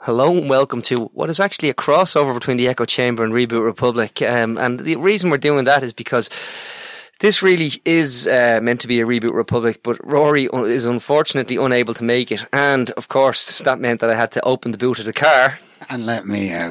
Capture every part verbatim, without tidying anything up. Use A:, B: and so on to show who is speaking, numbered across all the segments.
A: hello and welcome to what is actually a crossover between the Echo Chamber and Reboot Republic. Um, and the reason we're doing that is because this really is uh, meant to be a Reboot Republic, but Rory is unfortunately unable to make it. And, of course, that meant that I had to open the boot of the car.
B: And let me out.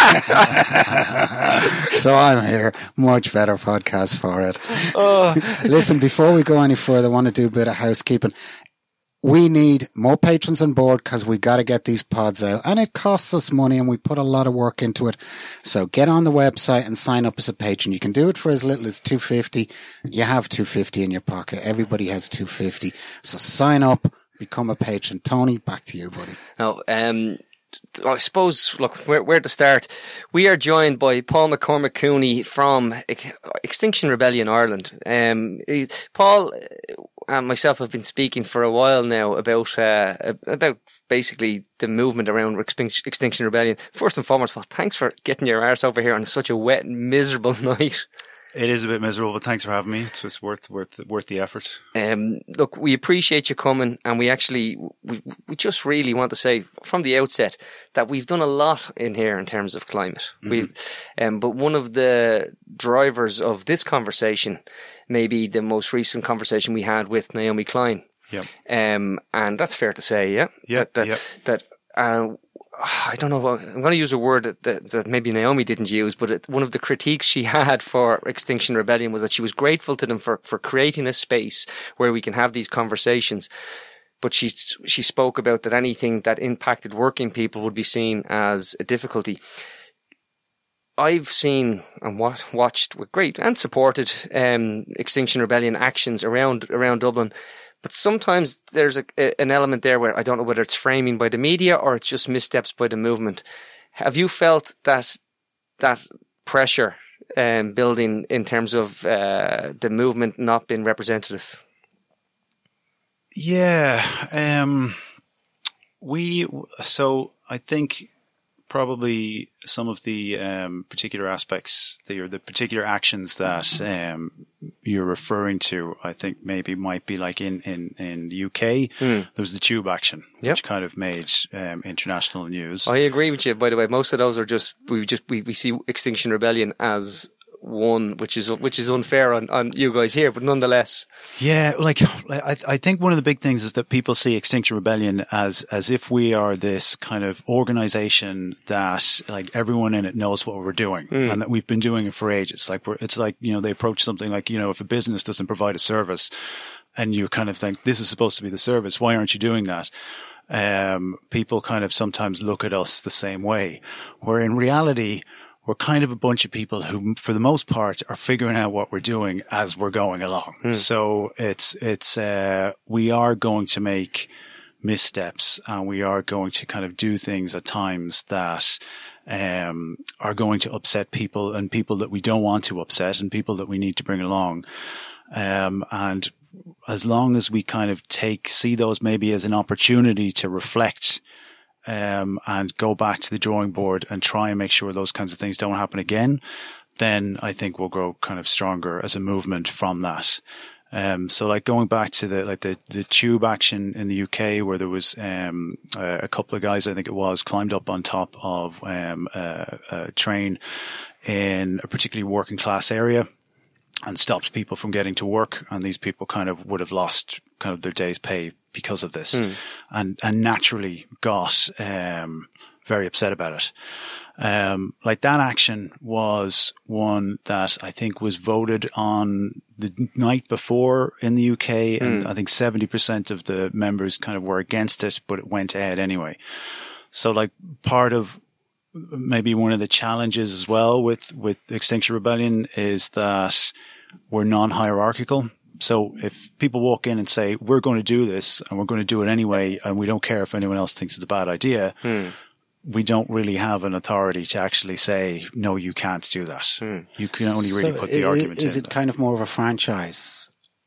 B: So I'm here. Much better podcast for it. Oh. Listen, before we go any further, I want to do a bit of housekeeping. We need more patrons on board because we got to get these pods out, and it costs us money, and we put a lot of work into it. So get on the website and sign up as a patron. You can do it for as little as two hundred fifty dollars. You have two hundred fifty dollars in your pocket. Everybody has two hundred fifty dollars. So sign up, become a patron. Tony, back to you, buddy.
A: Now, um, I suppose, look, where, where to start? We are joined by Paul McCormack Cooney from Extinction Rebellion Ireland. Um, Paul and myself have been speaking for a while now about uh, about basically the movement around Extinction Rebellion. First and foremost, Paul, thanks for getting your arse over here on such a wet and miserable night.
C: It is a bit miserable, but thanks for having me. It's, it's worth worth worth the effort. Um,
A: look, we appreciate you coming, and we actually we, we just really want to say from the outset that we've done a lot in here in terms of climate. Mm-hmm. We, um, but one of the drivers of this conversation may be the most recent conversation we had with Naomi Klein.
C: Yeah,
A: um, and that's fair to say. Yeah,
C: yeah,
A: that that,
C: yep.
A: that uh, I don't know. I'm going to use a word that, that, that maybe Naomi didn't use, but it, one of the critiques she had for Extinction Rebellion was that she was grateful to them for, for creating a space where we can have these conversations. But she she spoke about that anything that impacted working people would be seen as a difficulty. I've seen and watched with great and supported um, Extinction Rebellion actions around around Dublin. But sometimes there's a, a, an element there where I don't know whether it's framing by the media or it's just missteps by the movement. Have you felt that that pressure um, building in terms of uh, the movement not being representative?
C: Yeah, um, we. So I think probably some of the um, particular aspects, the, or the particular actions that um, you're referring to, I think maybe might be like in, in, in the U K, mm. there was the Tube action,
A: yep.
C: which kind of made um, international news.
A: I agree with you, by the way. Most of those are just, we just, we, we see Extinction Rebellion as one, which is which is unfair on, on you guys here, but nonetheless.
C: Yeah, like I I think one of the big things is that people see Extinction Rebellion as as if we are this kind of organization that like everyone in it knows what we're doing mm. and that we've been doing it for ages. Like we're, it's like, you know, they approach something like, you know, if a business doesn't provide a service and you kind of think this is supposed to be the service, why aren't you doing that? Um, people kind of sometimes look at us the same way, where in reality, we're kind of a bunch of people who, for the most part, are figuring out what we're doing as we're going along. Mm. So it's, it's, uh, we are going to make missteps and we are going to kind of do things at times that, um, are going to upset people and people that we don't want to upset and people that we need to bring along. Um, and as long as we kind of take, see those maybe as an opportunity to reflect Um, and go back to the drawing board and try and make sure those kinds of things don't happen again, then I think we'll grow kind of stronger as a movement from that. Um, so like going back to the, like the, the Tube action in the U K where there was, um, a, a couple of guys, I think it was, climbed up on top of, um, a, a train in a particularly working class area and stopped people from getting to work. And these people kind of would have lost kind of their day's pay because of this mm. and, and naturally got, um, very upset about it. Um, like that action was one that I think was voted on the night before in the U K. And mm. I think seventy percent of the members kind of were against it, but it went ahead anyway. So like part of maybe one of the challenges as well with, with Extinction Rebellion is that we're non-hierarchical. So if people walk in and say, we're going to do this and we're going to do it anyway, and we don't care if anyone else thinks it's a bad idea, hmm. we don't really have an authority to actually say, no, you can't do that. Hmm. You can only really
B: so
C: put the
B: is,
C: argument
B: is
C: in.
B: Is it kind of more of a franchise?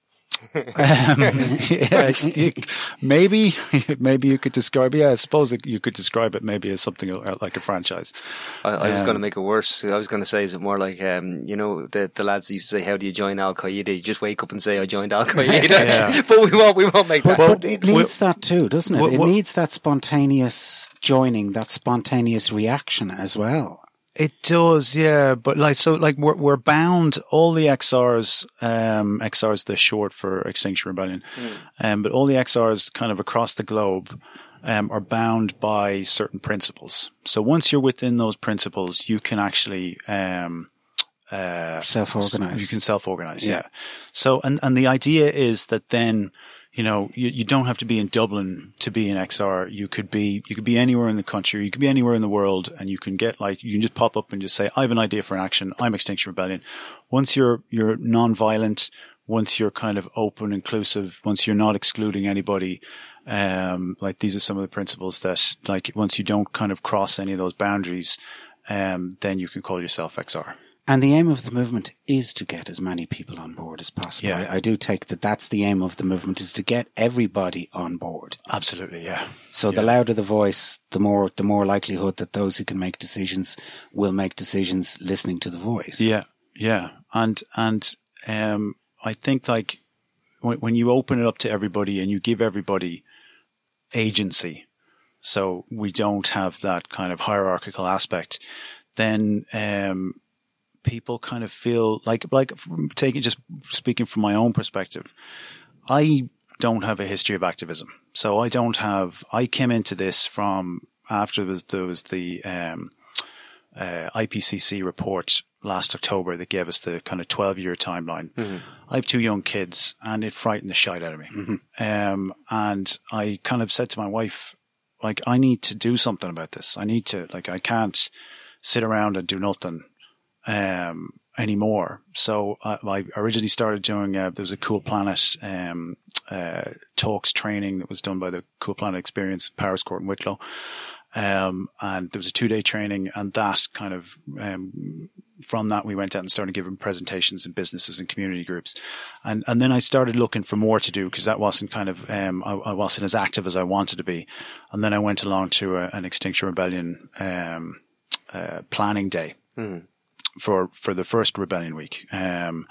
C: um, yeah, you, maybe, maybe you could describe. Yeah, I suppose you could describe it maybe as something like a franchise.
A: I, I was
C: um,
A: going to make it worse. I was going to say, is it more like, um, you know, the the lads used to say, "How do you join Al Qaeda?" You just wake up and say, "I joined Al Qaeda."
C: Yeah.
A: But we won't. We won't make
B: but,
A: that.
B: But it needs well, that too, doesn't it?
C: Well,
B: it
C: well,
B: needs that spontaneous joining, that spontaneous reaction as well.
C: It does, yeah. But like, so like we're, we're bound, all the X Rs, um, X Rs, they're short for Extinction Rebellion. Mm. Um, but all the X Rs kind of across the globe, um, are bound by certain principles. So once you're within those principles, you can actually, um, uh,
B: self-organize.
C: You can self-organize, yeah.
B: yeah.
C: So, and, and the idea is that then, you know, you, you don't have to be in Dublin to be an X R. You could be, you could be anywhere in the country. You could be anywhere in the world, and you can get like, you can just pop up and just say, I have an idea for an action. I'm Extinction Rebellion. Once you're, you're non-violent, once you're kind of open, inclusive, once you're not excluding anybody, um, like these are some of the principles that, like, once you don't kind of cross any of those boundaries, um, then you can call yourself X R.
B: And the aim of the movement is to get as many people on board as possible.
C: Yeah.
B: I, I do take that that's the aim of the movement, is to get everybody on board.
C: Absolutely, yeah.
B: So
C: yeah.
B: the louder the voice, the more the more likelihood that those who can make decisions will make decisions listening to the voice.
C: Yeah, yeah. And and um, I think like when, when you open it up to everybody and you give everybody agency, so we don't have that kind of hierarchical aspect, then um people kind of feel like, like taking, just speaking from my own perspective, I don't have a history of activism. So I don't have, I came into this from after there was, there was the, um, uh, I P C C report last October that gave us the kind of twelve year timeline. Mm-hmm. I have two young kids and it frightened the shite out of me. Mm-hmm. Um, and I kind of said to my wife, like, I need to do something about this. I need to, like, I can't sit around and do nothing um, anymore. So I, I originally started doing, uh, there was a Cool Planet, um, uh, talks training that was done by the Cool Planet Experience, Paris Court in Wicklow. Um, and there was a two day training, and that kind of, um, from that we went out and started giving presentations in businesses and community groups. And, and then I started looking for more to do because that wasn't kind of, um, I, I wasn't as active as I wanted to be. And then I went along to a, an Extinction Rebellion, um, uh, planning day. Mm. for, for the first Rebellion Week. Um,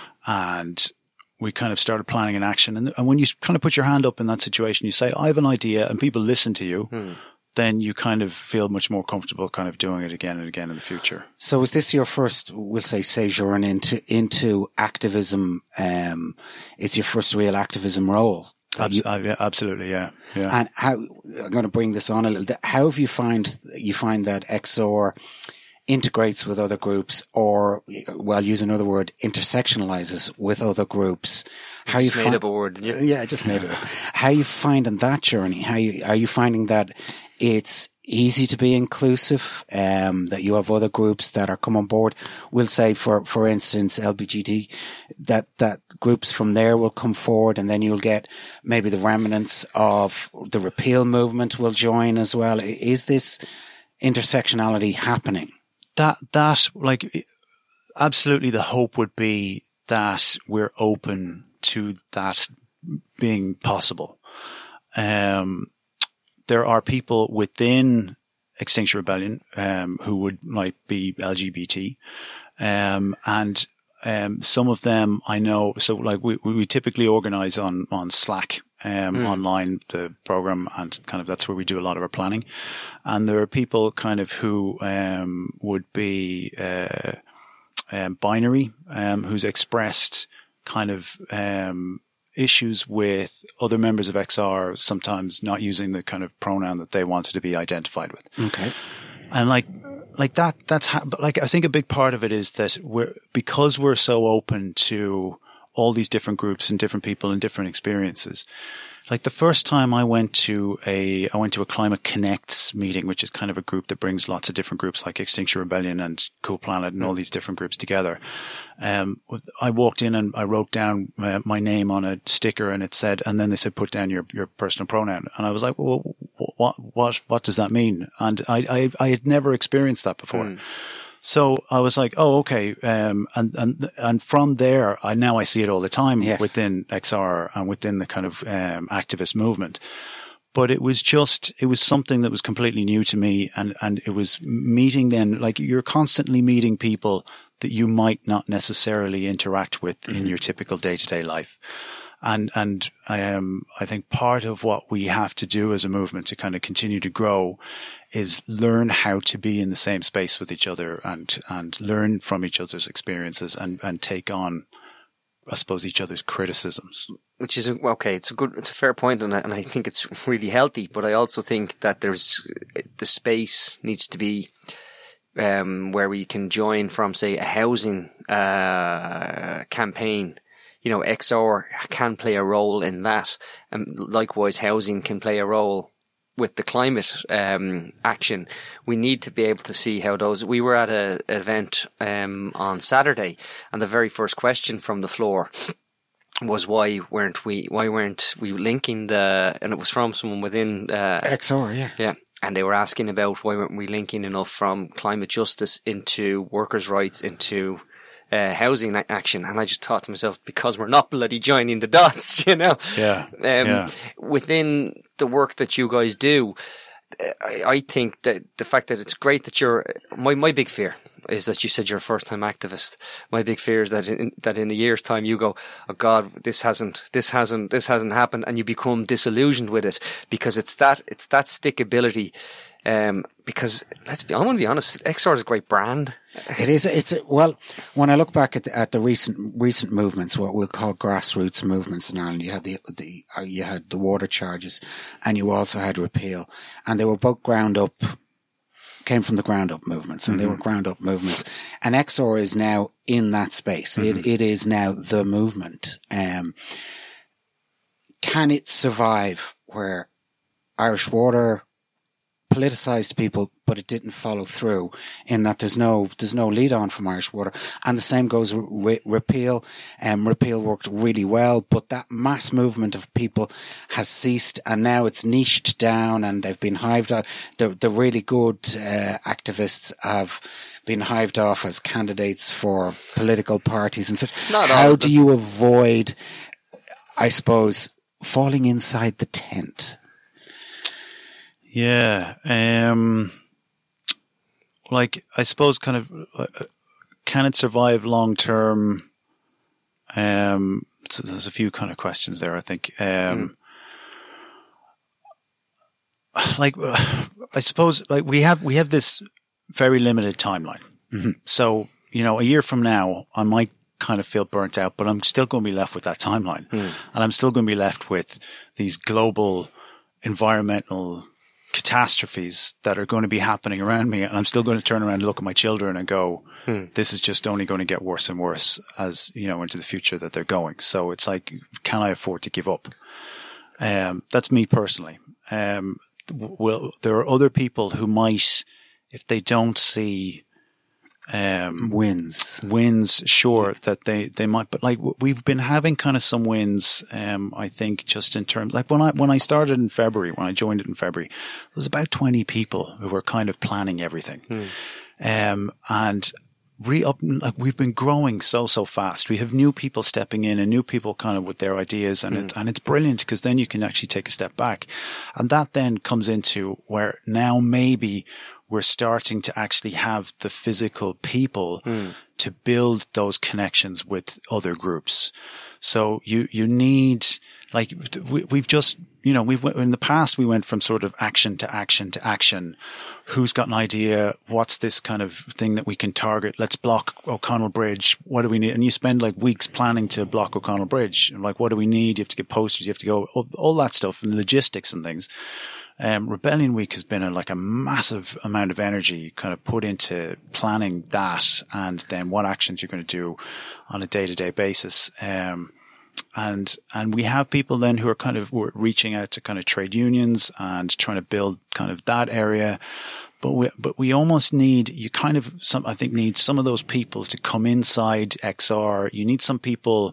C: and we kind of started planning an action. And, and when you kind of put your hand up in that situation, you say, I have an idea, and people listen to you, hmm. then you kind of feel much more comfortable kind of doing it again and again in the future.
B: So is this your first, we'll say, sojourn into, into activism? Um, it's your first real activism role?
C: Abs- you, uh, yeah, absolutely, yeah, yeah.
B: And how, I'm going to bring this on a little bit. How have you find, you find that X R integrates with other groups, or, well, use another word, intersectionalizes with other groups? How
A: you
B: you
A: just made
B: find,
A: up a word, didn't
B: you? Yeah, I just made it up. How are you finding that journey? How you, are you finding that it's easy to be inclusive, um, that you have other groups that are come on board? We'll say, for, for instance, L B G T, that, that groups from there will come forward, and then you'll get maybe the remnants of the repeal movement will join as well. Is this intersectionality happening?
C: That, that, like, absolutely the hope would be that we're open to that being possible. Um, there are people within Extinction Rebellion, um, who would, like, be L G B T. Um, and, um, some of them I know, so, like, we, we typically organize on, on Slack. Um, mm. online, the program, and kind of that's where we do a lot of our planning. And there are people kind of who, um, would be, uh, um, binary, um, who's expressed kind of, um, issues with other members of X R sometimes not using the kind of pronoun that they wanted to be identified with.
B: Okay.
C: And like, like that, that's ha- but like, I think a big part of it is that we're, because we're so open to all these different groups and different people and different experiences. Like the first time I went to a, I went to a Climate Connects meeting, which is kind of a group that brings lots of different groups like Extinction Rebellion and Cool Planet and all these different groups together. Um, I walked in and I wrote down uh, my name on a sticker, and it said, and then they said, put down your, your personal pronoun. And I was like, well, what, what, what does that mean? And I, I, I had never experienced that before. Mm. So I was like, oh, okay. Um, and, and, and from there, I now I see it all the time yes. within X R and within the kind of, um, activist movement. But it was just, it was something that was completely new to me. And, and it was meeting then, like you're constantly meeting people that you might not necessarily interact with mm-hmm. in your typical day to day life. And, and, um, I think part of what we have to do as a movement to kind of continue to grow is learn how to be in the same space with each other and, and learn from each other's experiences and, and take on, I suppose, each other's criticisms.
A: Which is, okay, it's a good, it's a fair point, and I, and I think it's really healthy, but I also think that there's, the space needs to be, um, where we can join from, say, a housing, uh, campaign. You know, X R can play a role in that. And likewise, housing can play a role with the climate um, action. We need to be able to see how those... We were at an event um, on Saturday, and the very first question from the floor was why weren't we why weren't we linking the... And it was from someone within... Uh,
B: X R, yeah.
A: Yeah. And they were asking about why weren't we linking enough from climate justice into workers' rights, into... Uh, housing action, and I just thought to myself, because we're not bloody joining the dots, you know.
C: Yeah.
A: Um,
C: yeah.
A: Within the work that you guys do, I, I think that the fact that it's great that you're. My my big fear is that you said you're a first time activist. My big fear is that in, that in a year's time you go, oh God, this hasn't, this hasn't, this hasn't happened, and you become disillusioned with it because it's that it's that stickability. Um, because let's be, I want to be honest, X R is a great brand.
B: It is. It's a, well, when I look back at the, at the recent recent movements, what we'll call grassroots movements in Ireland, you had the the uh, you had the water charges, and you also had repeal, and they were both ground up, came from the ground up movements, and mm-hmm. they were ground up movements. And X R is now in that space. Mm-hmm. It it is now the movement. Um, can it survive where Irish Water politicized people, but it didn't follow through in that there's no, there's no lead on from Irish Water. And the same goes with repeal. Um, repeal worked really well, but that mass movement of people has ceased, and now it's niched down and they've been hived out. The, the really good, uh, activists have been hived off as candidates for political parties and such.
A: Not
B: How
A: all,
B: do you avoid, I suppose, falling inside the tent?
C: Yeah, um, like I suppose, kind of, uh, can it survive long term? Um, so there's a few kind of questions there. I think, um, mm. like, uh, I suppose, like we have we have this very limited timeline. Mm-hmm. So you know, a year from now, I might kind of feel burnt out, but I'm still going to be left with that timeline, mm. and I'm still going to be left with these global environmental catastrophes that are going to be happening around me, and I'm still going to turn around and look at my children and go, hmm. this is just only going to get worse and worse as, you know, into the future that they're going. So it's like, can I afford to give up? Um, that's me personally. Um, well, there are other people who might, if they don't see, um,
B: wins,
C: wins, sure, that they, they might, but like we've been having kind of some wins, um, I think just in terms, like when I, when I started in February, when I joined it in February, there was about twenty people who were kind of planning everything. Hmm. Um, and re up, like we've been growing so, so fast. We have new people stepping in and new people kind of with their ideas, and mm. it, and it's brilliant because then you can actually take a step back. And that then comes into where now maybe we're starting to actually have the physical people mm. to build those connections with other groups. So you, you need, like, we, we've just, you know, we've, in the past, we went from sort of action to action to action. Who's got an idea? What's this kind of thing that we can target? Let's block O'Connell Bridge. What do we need? And you spend like weeks planning to block O'Connell Bridge. And like, what do we need? You have to get posters. You have to go, all, all that stuff and logistics and things. Um, Rebellion Week has been a, like a massive amount of energy kind of put into planning that and then what actions you're going to do on a day to day basis. Um, and, and we have people then who are kind of we're reaching out to kind of trade unions and trying to build kind of that area. But we, but we almost need, you kind of, some, I think need some of those people to come inside X R. You need some people,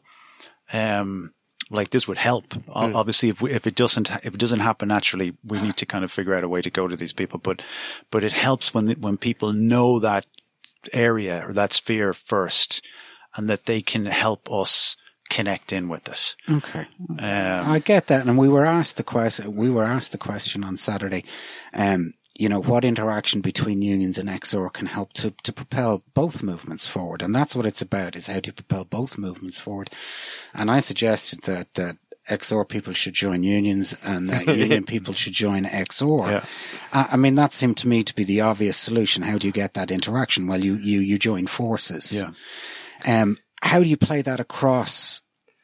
C: um, like this would help. Mm. Obviously, if we, if it doesn't, if it doesn't happen naturally, we need to kind of figure out a way to go to these people. But, but it helps when, when people know that area or that sphere first, and that they can help us connect in with it.
B: Okay.
C: Um,
B: I get that. And we were asked the question, we were asked the question on Saturday, um, you know, what interaction between unions and X O R can help to, to propel both movements forward. And that's what it's about, is how do you propel both movements forward. And I suggested that, that X O R people should join unions and that union people should join X O R.
C: Yeah.
B: I, I mean, that seemed to me to be the obvious solution. How do you get that interaction? Well, you, you, you join forces.
C: Yeah.
B: Um, how do you play that across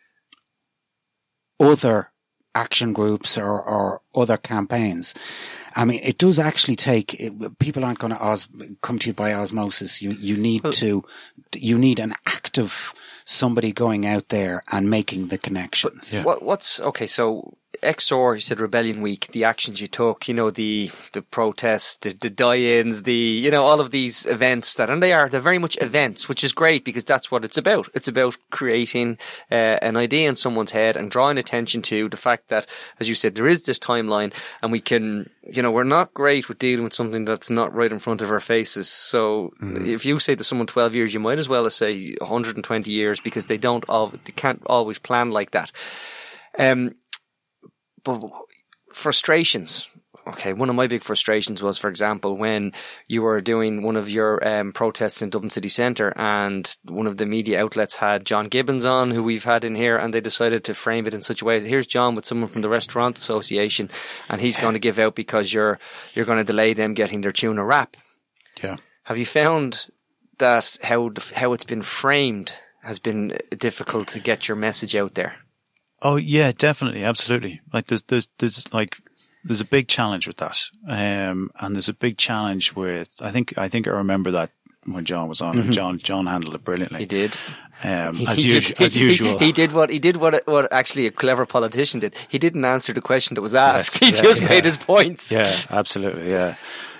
B: other action groups or, or other campaigns? I mean, it does actually take, it, people aren't going to os- come to you by osmosis. You, you need well, to, you need an active somebody going out there and making the connections.
A: Yeah. What, what's, okay, so X O R, you said Rebellion Week, the actions you took, you know, the, the protests, the, the die-ins, the, you know, all of these events that, and they are, they're very much events, which is great because that's what it's about. It's about creating uh, an idea in someone's head and drawing attention to the fact that, as you said, there is this timeline and we can, you know, we're not great with dealing with something that's not right in front of our faces. So mm. if you say to someone twelve years, you might as well say one hundred twenty years because they don't, all, they can't always plan like that. Um, But frustrations. Okay, one of my big frustrations was, for example, when you were doing one of your um, protests in Dublin City Centre and one of the media outlets had John Gibbons on, who we've had in here, and they decided to frame it in such a way. Here's John with someone from the Restaurant Association, and he's going to give out because you're you're going to delay them getting their tuna wrap.
C: Yeah.
A: Have you found that how how it's been framed has been difficult to get your message out there?
C: Oh yeah, definitely, absolutely. Like there's there's there's like there's a big challenge with that, um, and there's a big challenge with. I think I think I remember that when John was on. Mm-hmm. John John handled it brilliantly.
A: He did,
C: um,
A: he,
C: as,
A: he
C: usu-
A: did,
C: as usual.
A: He, he did what he did what what actually a clever politician did. He didn't answer the question that was asked.
C: Yes,
A: he
C: yeah,
A: just
C: yeah.
A: made his points.
C: Yeah, absolutely. Yeah,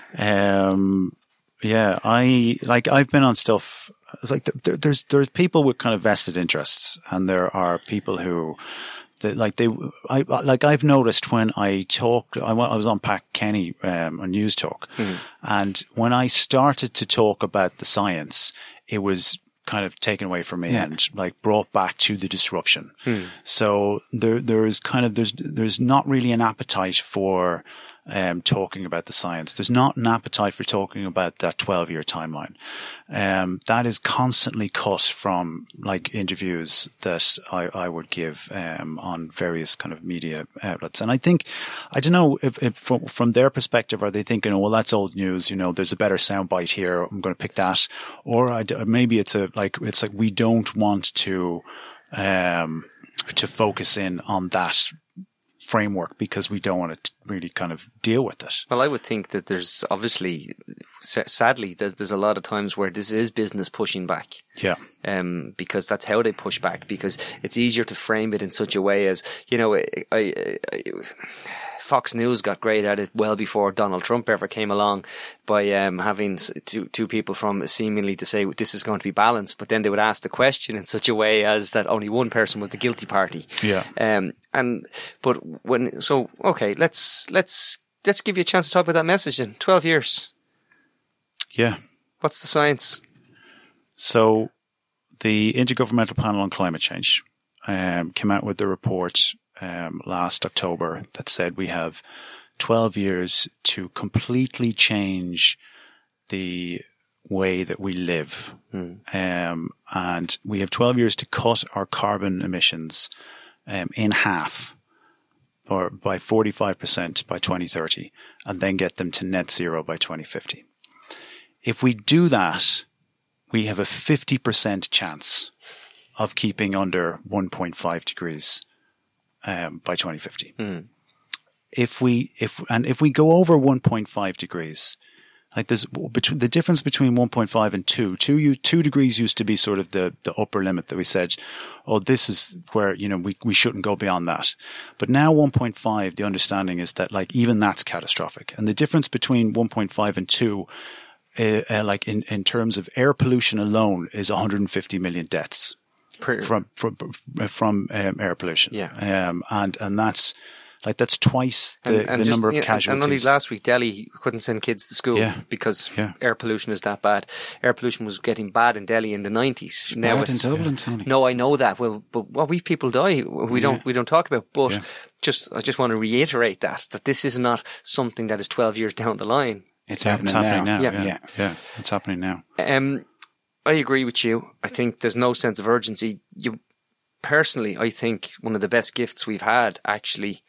C: um, yeah. I like I've been on stuff. Like there, there's there's people with kind of vested interests, and there are people who. They, like they, I like I've noticed when I talked, I, I was on Pat Kenny um, on News Talk, mm. and when I started to talk about the science, it was kind of taken away from me yeah. and like brought back to the disruption. Mm. So there, there is kind of there's there's not really an appetite for um, talking about the science. There's not an appetite for talking about that twelve-year timeline. Um, that is constantly cut from like interviews that I, I would give um, on various kind of media outlets. And I think, I don't know if, if from, from their perspective, are they thinking, oh, well, that's old news. You know, there's a better soundbite here. I'm going to pick that. Or I, maybe it's a like it's like we don't want to um, to focus in on that framework because we don't want to really kind of deal with it.
A: Well, I would think that there's obviously, sadly, there's there's a lot of times where this is business pushing back.
C: Yeah.
A: Um, because that's how they push back. Because it's easier to frame it in such a way as, you know, I, I, I, Fox News got great at it well before Donald Trump ever came along by um, having two two people from seemingly to say this is going to be balanced, but then they would ask the question in such a way as that only one person was the guilty party.
C: Yeah.
A: Um. And but when so okay, let's let's let's give you a chance to talk about that message in twelve years.
C: Yeah.
A: What's the science?
C: So the Intergovernmental Panel on Climate Change um, came out with the report um, last October that said we have twelve years to completely change the way that we live. Mm. Um, and we have twelve years to cut our carbon emissions um, in half or by forty-five percent by twenty thirty and then get them to net zero by twenty fifty. If we do that, we have a fifty percent chance of keeping under one point five degrees um, by twenty fifty. Mm. If we, if, and if we go over one point five degrees, like there's between the difference between one point five and two, two, you, two degrees used to be sort of the, the upper limit that we said, oh, this is where, you know, we, we shouldn't go beyond that. But now one point five, the understanding is that like even that's catastrophic. And the difference between one point five and two, Uh, uh, like in, in terms of air pollution alone is one hundred fifty million deaths
A: per-
C: from, from, from, um, air pollution.
A: Yeah.
C: Um, and, and that's Like that's twice the,
A: and, and
C: the
A: just,
C: number of
A: you know,
C: casualties.
A: And only last week, Delhi couldn't send kids to school
C: Yeah.
A: because
C: Yeah.
A: air pollution is that bad. Air pollution was getting bad in Delhi in the nineties.
B: It's
A: Now
B: bad in
A: it's
B: Dublin, Tony.
A: no, I know that. Well, but what we people die, we
C: Yeah.
A: don't we don't talk about. But
C: Yeah.
A: just I just want to reiterate that that this is not something that is twelve years down the line.
B: It's
C: Yeah,
B: happening,
C: it's happening
B: now.
C: now.
A: Yeah.
C: Yeah.
B: Yeah.
C: yeah. It's happening now.
A: Um, I agree with you. I think there's no sense of urgency. You personally, I think one of the best gifts we've had actually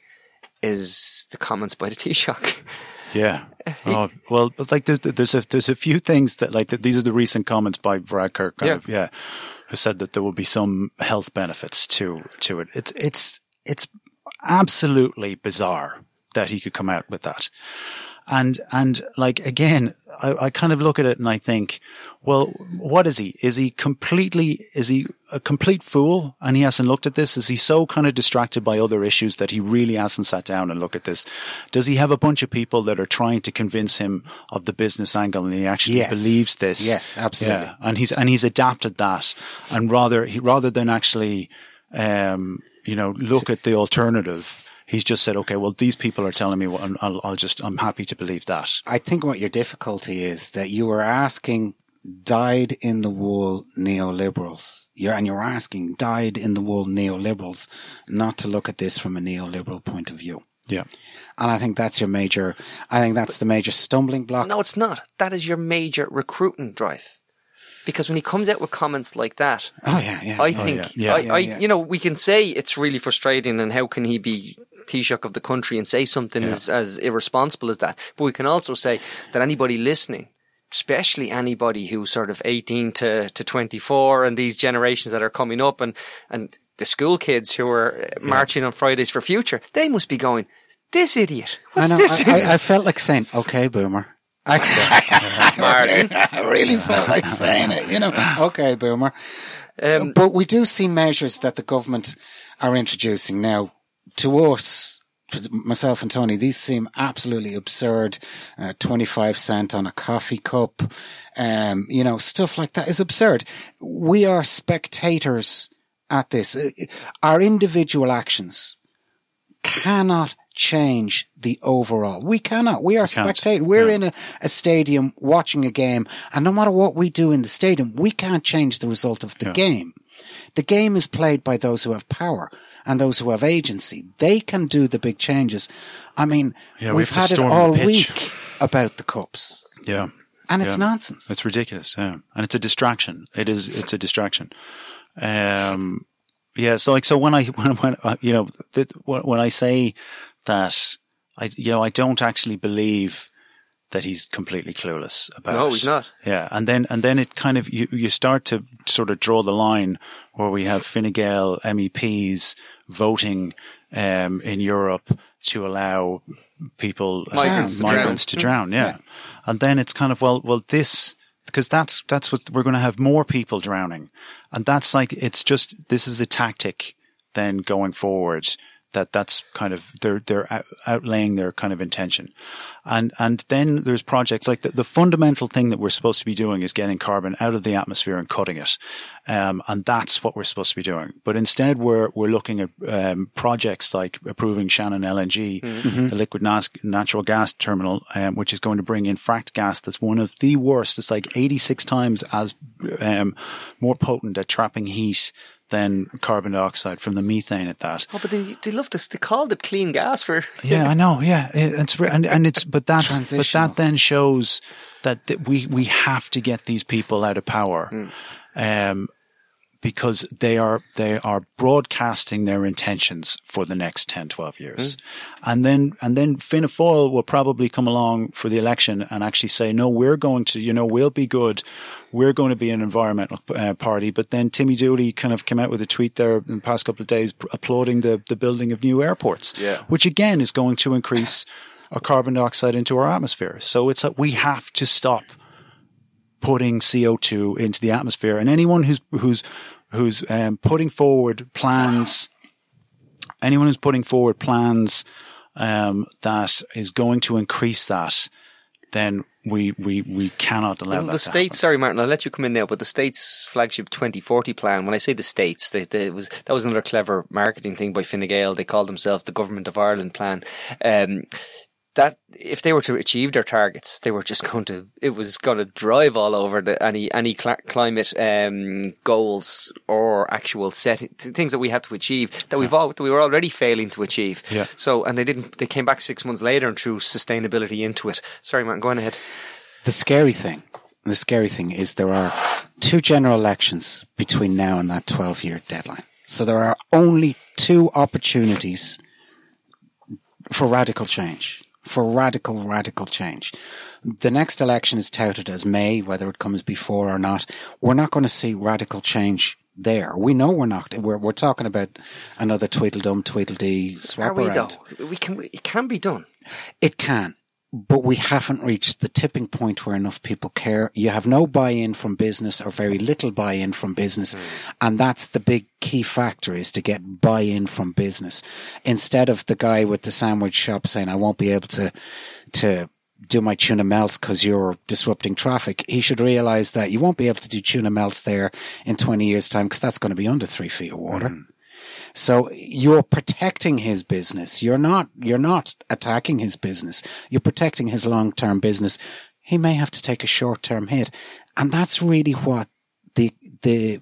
A: is the comments by the Taoiseach.
C: Yeah. Oh, well, but like there's, there's a, there's a few things that like, that these are the recent comments by Varadkar kind
A: Yeah.
C: of, yeah, who said that there will be some health benefits to, to it. It's, it's, it's absolutely bizarre that he could come out with that. And, and like, again, I, I kind of look at it and I think, well, what is he? Is he completely, is he a complete fool and he hasn't looked at this? Is he so kind of distracted by other issues that he really hasn't sat down and looked at this? Does he have a bunch of people that are trying to convince him of the business angle and he actually
B: Yes.
C: believes this?
B: Yes, absolutely.
C: Yeah. And he's, and he's adapted that. And rather, he, rather than actually, um, you know, look at the alternative, he's just said, okay, well, these people are telling me what, and I'll, I'll just, I'm happy to believe that.
B: I think what your difficulty is that you were asking dyed in the wool neoliberals. You're, and you're asking dyed in the wool neoliberals not to look at this from a neoliberal point of view.
C: Yeah.
B: And I think that's your major, I think that's the major stumbling block.
A: No, it's not. That is your major recruiting drive. Because when he comes out with comments like that,
B: Oh, yeah, yeah.
A: I
B: yeah.
A: think,
C: yeah.
A: I,
B: Yeah,
A: I,
B: yeah.
A: you know, we can say it's really frustrating and how can he be Taoiseach of the country and say something
C: Yeah.
A: as, as irresponsible as that. But we can also say that anybody listening, especially anybody who's sort of eighteen to, to twenty-four and these generations that are coming up and, and the school kids who are marching on Fridays for Future, they must be going, this idiot, what's
B: I know,
A: this
B: I,
A: idiot?
B: I, I felt like saying, okay, boomer. I,
A: Martin.
B: I really felt like saying it, you know. Okay, boomer.
A: Um,
B: But we do see measures that the government are introducing now. To us, to myself and Tony, these seem absolutely absurd. Uh, twenty-five cent on a coffee cup, um, you know, stuff like that is absurd. We are spectators at this. Uh, Our individual actions cannot change the overall. We cannot. We are
C: can't.
B: spectators. We're
C: Yeah.
B: in a, a stadium watching a game, and no matter what we do in the stadium, we can't change the result of the
C: Yeah.
B: game. The game is played by those who have power and those who have agency. They can do the big changes. I mean,
C: Yeah, we
B: we've
C: have to
B: had it
C: storm the
B: all
C: pitch.
B: week about the cups,
C: Yeah.
B: and it's
C: Yeah.
B: nonsense.
C: It's ridiculous. Yeah. And it's a distraction. It is, it's a distraction. Um, yeah. So like, so when I, when, when, uh, you know, th- when, when I say that I, you know, I don't actually believe that he's completely clueless about
A: No,
C: it.
A: he's not.
C: Yeah. And then, and then it kind of, you, you start to sort of draw the line where we have Fine Gael M E Ps voting, um, in Europe to allow people, uh,
A: Migrants to
C: migrants to drown. Yeah.
B: Yeah.
C: And then it's kind of, well, well, this, because that's, that's what we're going to have more people drowning. And that's like, it's just, this is a tactic then going forward that that's kind of, they're, they're out, outlaying their kind of intention. And, and then there's projects like the, the fundamental thing that we're supposed to be doing is getting carbon out of the atmosphere and cutting it. Um, and that's what we're supposed to be doing. But instead we're, we're looking at, um, projects like approving Shannon L N G, mm-hmm. the liquid nas- natural gas terminal, um, which is going to bring in fracked gas. That's one of the worst. It's like eighty-six times as, um, more potent at trapping heat than carbon dioxide from the methane at that.
A: Oh, but they, they love this. They called it clean gas for.
C: Yeah, I know. Yeah, It- it's re- and and it's but that's but
B: Transitional.
C: that then shows that th- we we have to get these people out of power, um, because they are they are broadcasting their intentions for the next ten, twelve years, and then and then Fianna Fáil will probably come along for the election and actually say, no, we're going to, you know, we'll be good. We're going to be an environmental uh, party. But then Timmy Dooley kind of came out with a tweet there in the past couple of days pr- applauding the, the building of new airports,
A: Yeah.
C: which again is going to increase our carbon dioxide into our atmosphere. So it's that we have to stop putting C O two into the atmosphere. And anyone who's, who's, who's um, putting forward plans, anyone who's putting forward plans um, that is going to increase that, then we we we cannot allow
A: well,
C: that
A: the
C: to
A: states.
C: happen.
A: Sorry, Martin, I'll let you come in now. But the states' flagship twenty forty plan. When I say the states, they, they, it was that was another clever marketing thing by Fine Gael. They called themselves the Government of Ireland plan. Um, that if they were to achieve their targets, they were just going to. It was going to drive all over the, any any cl- climate um, goals or actual set things that we had to achieve that we've all that we were already failing to achieve.
C: Yeah.
A: So and they didn't. They came back six months later and threw sustainability into it. Sorry, Martin, go on ahead.
B: The scary thing, the scary thing is there are two general elections between now and that twelve-year deadline. So there are only two opportunities for radical change. For radical, radical change. The next election is touted as May, whether it comes before or not. We're not going to see radical change there. We know we're not. We're, we're talking about another Tweedledum, Tweedledee swap
A: Are we
B: around.
A: though? We can. It can be done.
B: It can. But we haven't reached the tipping point where enough people care. You have no buy-in from business or very little buy-in from business. Mm. And that's the big key factor, is to get buy-in from business. Instead of the guy with the sandwich shop saying, I won't be able to, to do my tuna melts because you're disrupting traffic. He should realize that you won't be able to do tuna melts there in twenty years time because that's going to be under three feet of water. Mm. So you're protecting his business. You're not, you're not attacking his business. You're protecting his long-term business. He may have to take a short-term hit. And that's really what the, the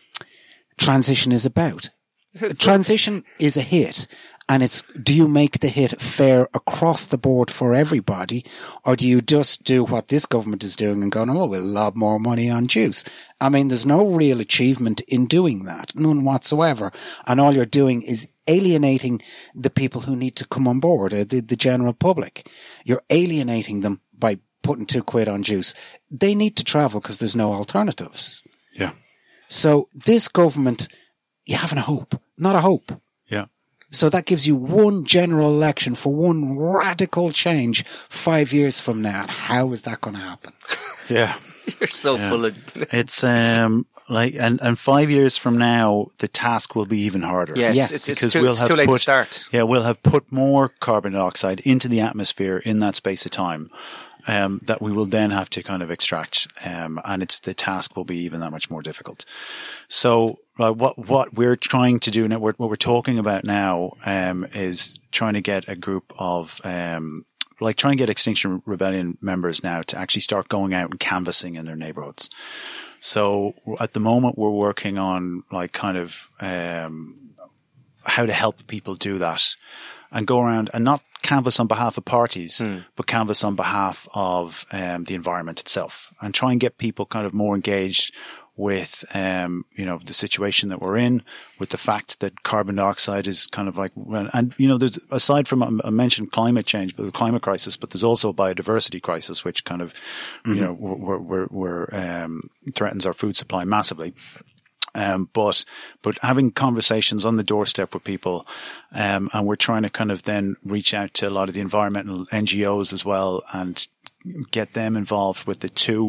B: transition is about. Transition is a hit. And it's, do you make the hit fair across the board for everybody? Or do you just do what this government is doing and going, oh, we'll lob more money on juice? I mean, there's no real achievement in doing that. None whatsoever. And all you're doing is alienating the people who need to come on board, uh, the, the general public. You're alienating them by putting two quid on juice. They need to travel because there's no alternatives.
C: Yeah.
B: So this government, you have a hope, not a hope.
C: Yeah.
B: So that gives you one general election for one radical change five years from now. How is that going to happen?
C: Yeah.
A: You're so
C: yeah.
A: full of...
C: It's, um, like, and, and five years from now, the task will be even harder.
A: Yes,
B: yes.
A: It's,
C: because
A: it's too,
C: we'll
A: it's
C: have
A: too late
C: put,
A: to start.
C: Yeah, we'll have put more carbon dioxide into the atmosphere in that space of time. Um, that we will then have to kind of extract, um, and it's the task will be even that much more difficult. So, uh, what what we're trying to do now, what we're talking about now, um, is trying to get a group of, um, like trying to get Extinction Rebellion members now to actually start going out and canvassing in their neighborhoods. So, at the moment, we're working on like kind of um, how to help people do that and go around and not canvass on behalf of parties, mm. but canvass on behalf of um, the environment itself, and try and get people kind of more engaged with, um, you know, the situation that we're in, with the fact that carbon dioxide is kind of like, and, you know, there's, aside from, I mentioned climate change, but the climate crisis, but there's also a biodiversity crisis, which kind of, mm-hmm. you know, we're, we're, we're, um, threatens our food supply massively. Um, but, but having conversations on the doorstep with people, um, and we're trying to kind of then reach out to a lot of the environmental N G Os as well and get them involved with the two.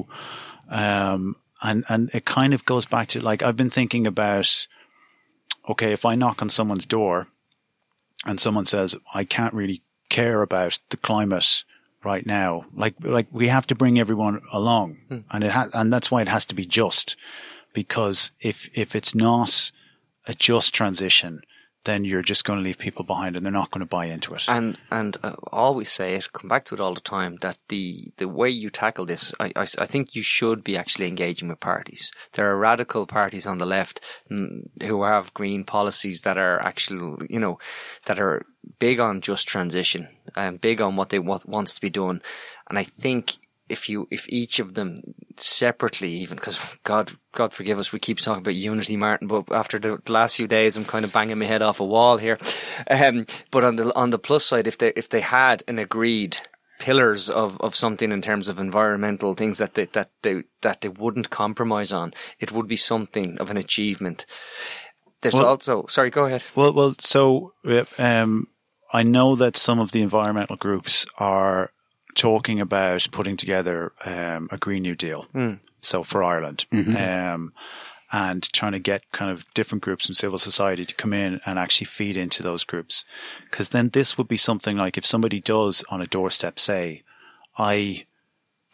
C: Um, and, and it kind of goes back to, like, I've been thinking about, okay, if I knock on someone's door and someone says, I can't really care about the climate right now, like, like we have to bring everyone along, hmm. and it ha- and that's why it has to be just. Because if, if it's not a just transition, then you're just going to leave people behind and they're not going to buy into it.
A: And, and uh, always say it, come back to it all the time, that the, the way you tackle this, I, I, I think you should be actually engaging with parties. There are radical parties on the left who have green policies that are actually, you know, that are big on just transition and big on what they want wants to be done. And I think if you, if each of them separately, even, because God, God forgive us, we keep talking about unity, Martin, but after the last few days, I'm kind of banging my head off a wall here. Um, but on the, on the plus side, if they, if they had an agreed pillars of, of something in terms of environmental things that they, that they, that they wouldn't compromise on, it would be something of an achievement. There's well, also, sorry, go ahead.
C: Well, well, so, um, I know that some of the environmental groups are talking about putting together um, a Green New Deal. Mm. So for Ireland, mm-hmm. um, and trying to get kind of different groups in civil society to come in and actually feed into those groups. Because then this would be something like if somebody does on a doorstep say, I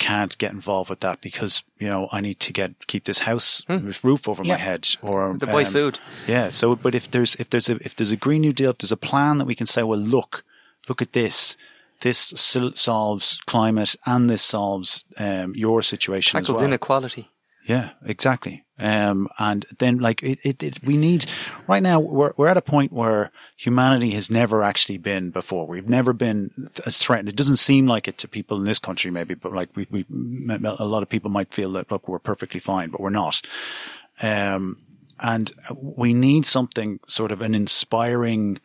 C: can't get involved with that because, you know, I need to get, keep this house,
A: Hmm.
C: this roof over
B: Yeah.
C: my head or
A: To buy
C: um,
A: food.
C: Yeah. So, but if there's, if there's a, if there's a Green New Deal, if there's a plan that we can say, well, look, look at this. This sol- solves climate and this solves, um, your situation
A: Tackles
C: as well.
A: inequality.
C: Yeah, exactly. Um, and then like it, it, it, we need, right now we're, we're at a point where humanity has never actually been before. We've never been as threatened. It doesn't seem like it to people in this country maybe, but like we, we, a lot of people might feel that, look, we're perfectly fine, but we're not. Um, and we need something sort of an inspiring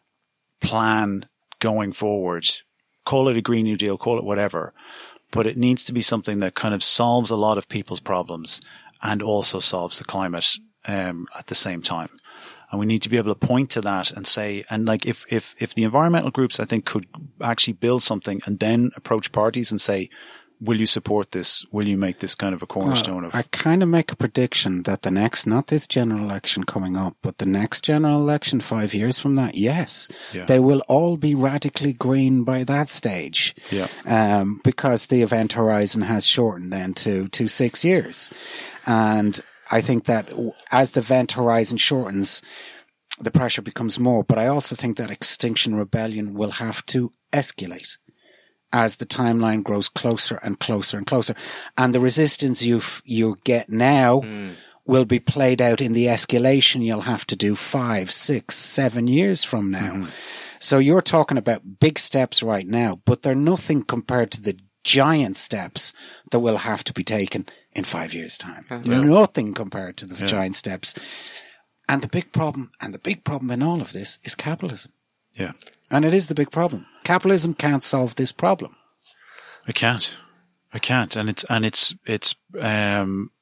C: plan going forward. Call it a Green New Deal, call it whatever. But it needs to be something that kind of solves a lot of people's problems and also solves the climate um, at the same time. And we need to be able to point to that and say, and like if, if, if the environmental groups, I think, could actually build something and then approach parties and say, will you support this? Will you make this kind of a cornerstone
B: Well,
C: of?
B: I kind of make a prediction that the next, not this general election coming up, but the next general election five years from that, yes,
C: Yeah.
B: they will all be radically green by that stage.
C: Yeah.
B: Um, because the event horizon has shortened then to, to six years. And I think that w- as the event horizon shortens, the pressure becomes more. But I also think that Extinction Rebellion will have to escalate as the timeline grows closer and closer and closer. And the resistance you you get now mm. will be played out in the escalation you'll have to do five, six, seven years from now. Mm-hmm. So you're talking about big steps right now, but they're nothing compared to the giant steps that will have to be taken in five years' time. Yeah. Nothing compared to the yeah. giant steps. And the big problem, and the big problem in all of this is capitalism.
C: Yeah.
B: And it is the big problem. Capitalism can't solve this problem.
C: It can't. It can't. And it's, and it's, it's, um,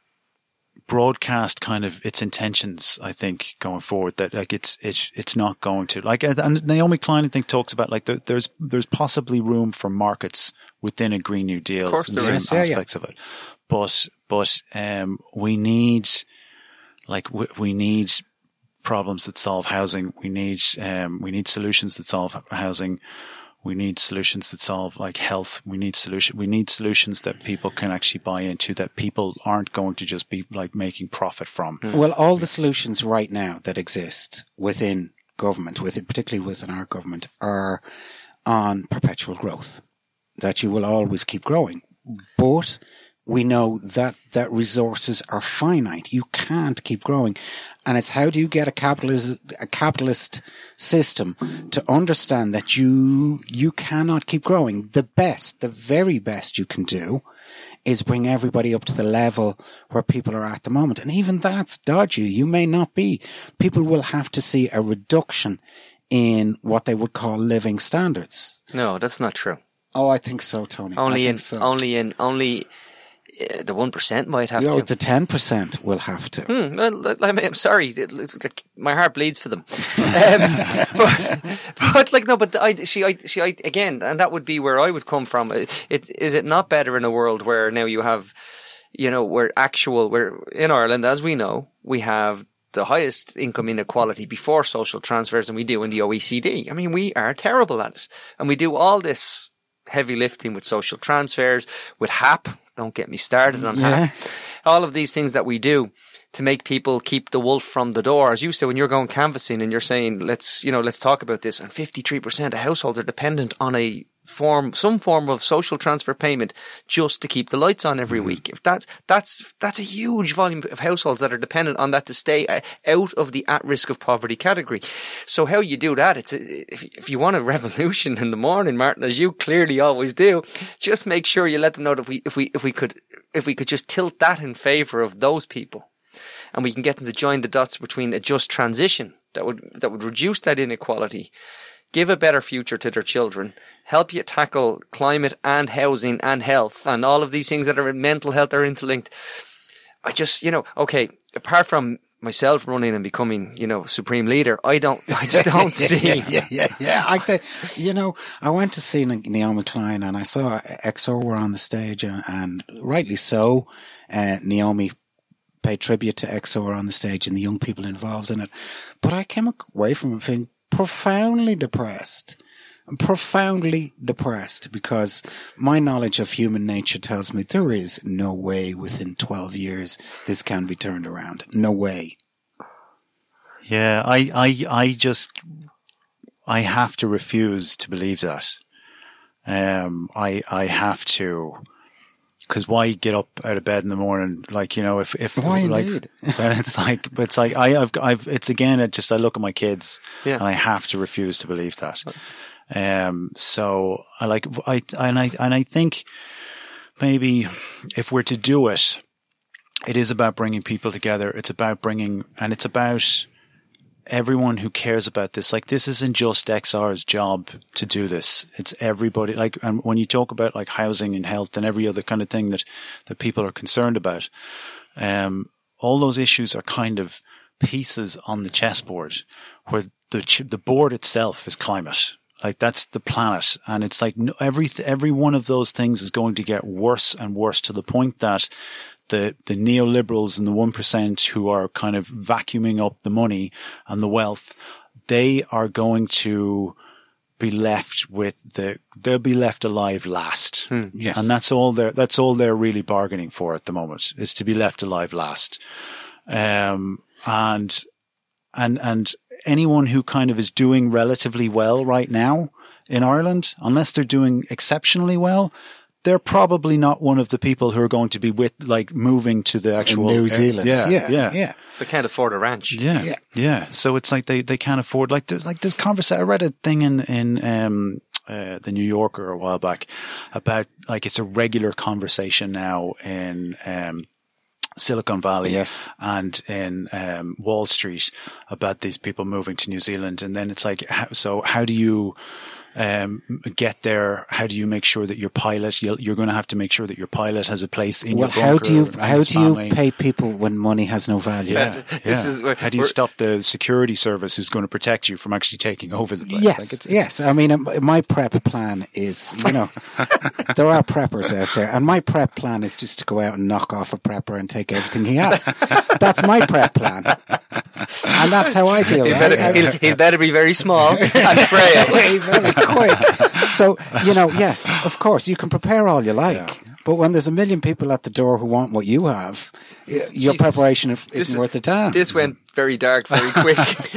C: broadcast kind of its intentions, I think, going forward that like it's, it's, it's not going to like, and Naomi Klein, I think, talks about like the, there's, there's possibly room for markets within a Green New Deal.
A: Of course
C: in
A: there
C: some
A: is.
C: aspects
B: yeah, yeah.
C: of it. But, but, um, we need, like, we, we need, problems that solve housing. We need, um, we need solutions that solve housing. We need solutions that solve like health. We need solution. We need solutions that people can actually buy into, that people aren't going to just be like making profit from.
B: Well, all the solutions right now that exist within government, within, particularly within our government, are on perpetual growth, that you will always keep growing. But we know that, that resources are finite. You can't keep growing. And it's how do you get a capitalist, a capitalist system to understand that you, you cannot keep growing. The best, the very best you can do is bring everybody up to the level where people are at the moment. And even that's dodgy. You may not be. People will have to see a reduction in what they would call living standards.
A: No, that's not true.
B: Oh, I think so, Tony.
A: Only
B: I
A: in,
B: think so.
A: only in, only, Uh, the one percent might have
B: Yo,
A: to.
B: The ten percent will have to.
A: Hmm, well, I mean, I'm sorry. My heart bleeds for them. um, but, but, like, no, but I, see, I, see, I, again, and that would be where I would come from. It, is it not better in a world where now you have, you know, where actual, where in Ireland, as we know, we have the highest income inequality before social transfers than we do in the O E C D. I mean, we are terrible at it. And we do all this heavy lifting with social transfers, with H A P. Don't get me started on
B: yeah.
A: H A P. All of these things that we do to make people keep the wolf from the door. As you say, when you're going canvassing and you're saying, let's, you know, let's talk about this. And fifty-three percent of households are dependent on a form, some form of social transfer payment just to keep the lights on every mm-hmm. week. If that's, that's, that's a huge volume of households that are dependent on that to stay out of the at risk of poverty category. So how you do that, it's, a, if, if you want a revolution in the morning, Martin, as you clearly always do, just make sure you let them know that if we, if we, if we could, if we could just tilt that in favor of those people, and we can get them to join the dots between a just transition that would, that would reduce that inequality, give a better future to their children, help you tackle climate and housing and health and all of these things that are in mental health are interlinked. I just, you know, okay, apart from myself running and becoming, you know, supreme leader, I don't, I just don't see.
B: yeah, yeah, yeah, yeah. I think, you know, I went to see Naomi Klein and I saw X O were on the stage and, and rightly so, uh, Naomi paid tribute to X O were on the stage and the young people involved in it. But I came away from it feeling profoundly depressed I'm profoundly depressed because my knowledge of human nature tells me there is no way within twelve years this can be turned around. No way.
C: Yeah, I, I, I just, I have to refuse to believe that. Um, I, I have to, because why get up out of bed in the morning? Like, you know, if, if,
B: why
C: like,
B: indeed?
C: then it's like, it's like, I, I've, I've, it's again, it just, I look at my kids
A: Yeah.
C: and I have to refuse to believe that. Um, so I like, I, and I, and I think maybe if we're to do it, it is about bringing people together. It's about bringing, and it's about everyone who cares about this. Like, this isn't just X R's job to do this. It's everybody. Like, and when you talk about like housing and health and every other kind of thing that, that people are concerned about, um, all those issues are kind of pieces on the chessboard where the, ch- the board itself is climate. Like, that's the planet. And it's like no, every, every one of those things is going to get worse and worse to the point that the, the neoliberals and the one percent who are kind of vacuuming up the money and the wealth, they are going to be left with the, they'll be left alive last.
B: Hmm. Yes.
C: And that's all they're, that's all they're really bargaining for at the moment, is to be left alive last. Um, and, and, and anyone who kind of is doing relatively well right now in Ireland, unless they're doing exceptionally well, they're probably not one of the people who are going to be with, like, moving to the actual
B: In New Zealand.
C: Yeah,
B: yeah,
C: yeah,
B: yeah.
A: They can't afford a ranch.
C: yeah,
B: Yeah.
C: yeah. So it's like they, they can't afford, like, there's like this conversation. I read a thing in, in, um, uh, the New Yorker a while back about, like, it's a regular conversation now in, um, Silicon Valley
B: Yes.
C: and in um, Wall Street about these people moving to New Zealand. And then it's like, how, so how do you um, get there? How do you make sure that your pilot, you'll, you're going to have to make sure that your pilot has a place in
B: Well,
C: your bunker.
B: how do you
C: and
B: how
C: his
B: do you
C: family.
B: pay people when money has no value?
C: Yeah,
A: This
C: yeah.
A: is where-
C: how do you
A: we're-
C: stop the security service who's going to protect you from actually taking over the place?
B: Yes,
C: Like, it's, it's,
B: yes. I mean, um, my prep plan is, you know, there are preppers out there, and my prep plan is just to go out and knock off a prepper and take everything he has. That's my prep plan, and that's how I deal.
A: He
B: Right?
A: better,
B: I-
A: he'll, he'll better be very small and frail.
B: very, very quick. So, you know, yes, of course, you can prepare all you like.
C: Yeah.
B: But when there's a million people at the door who want what you have, y- your
A: Jesus.
B: preparation isn't
A: This is-
B: worth the time.
A: This went very dark very quick.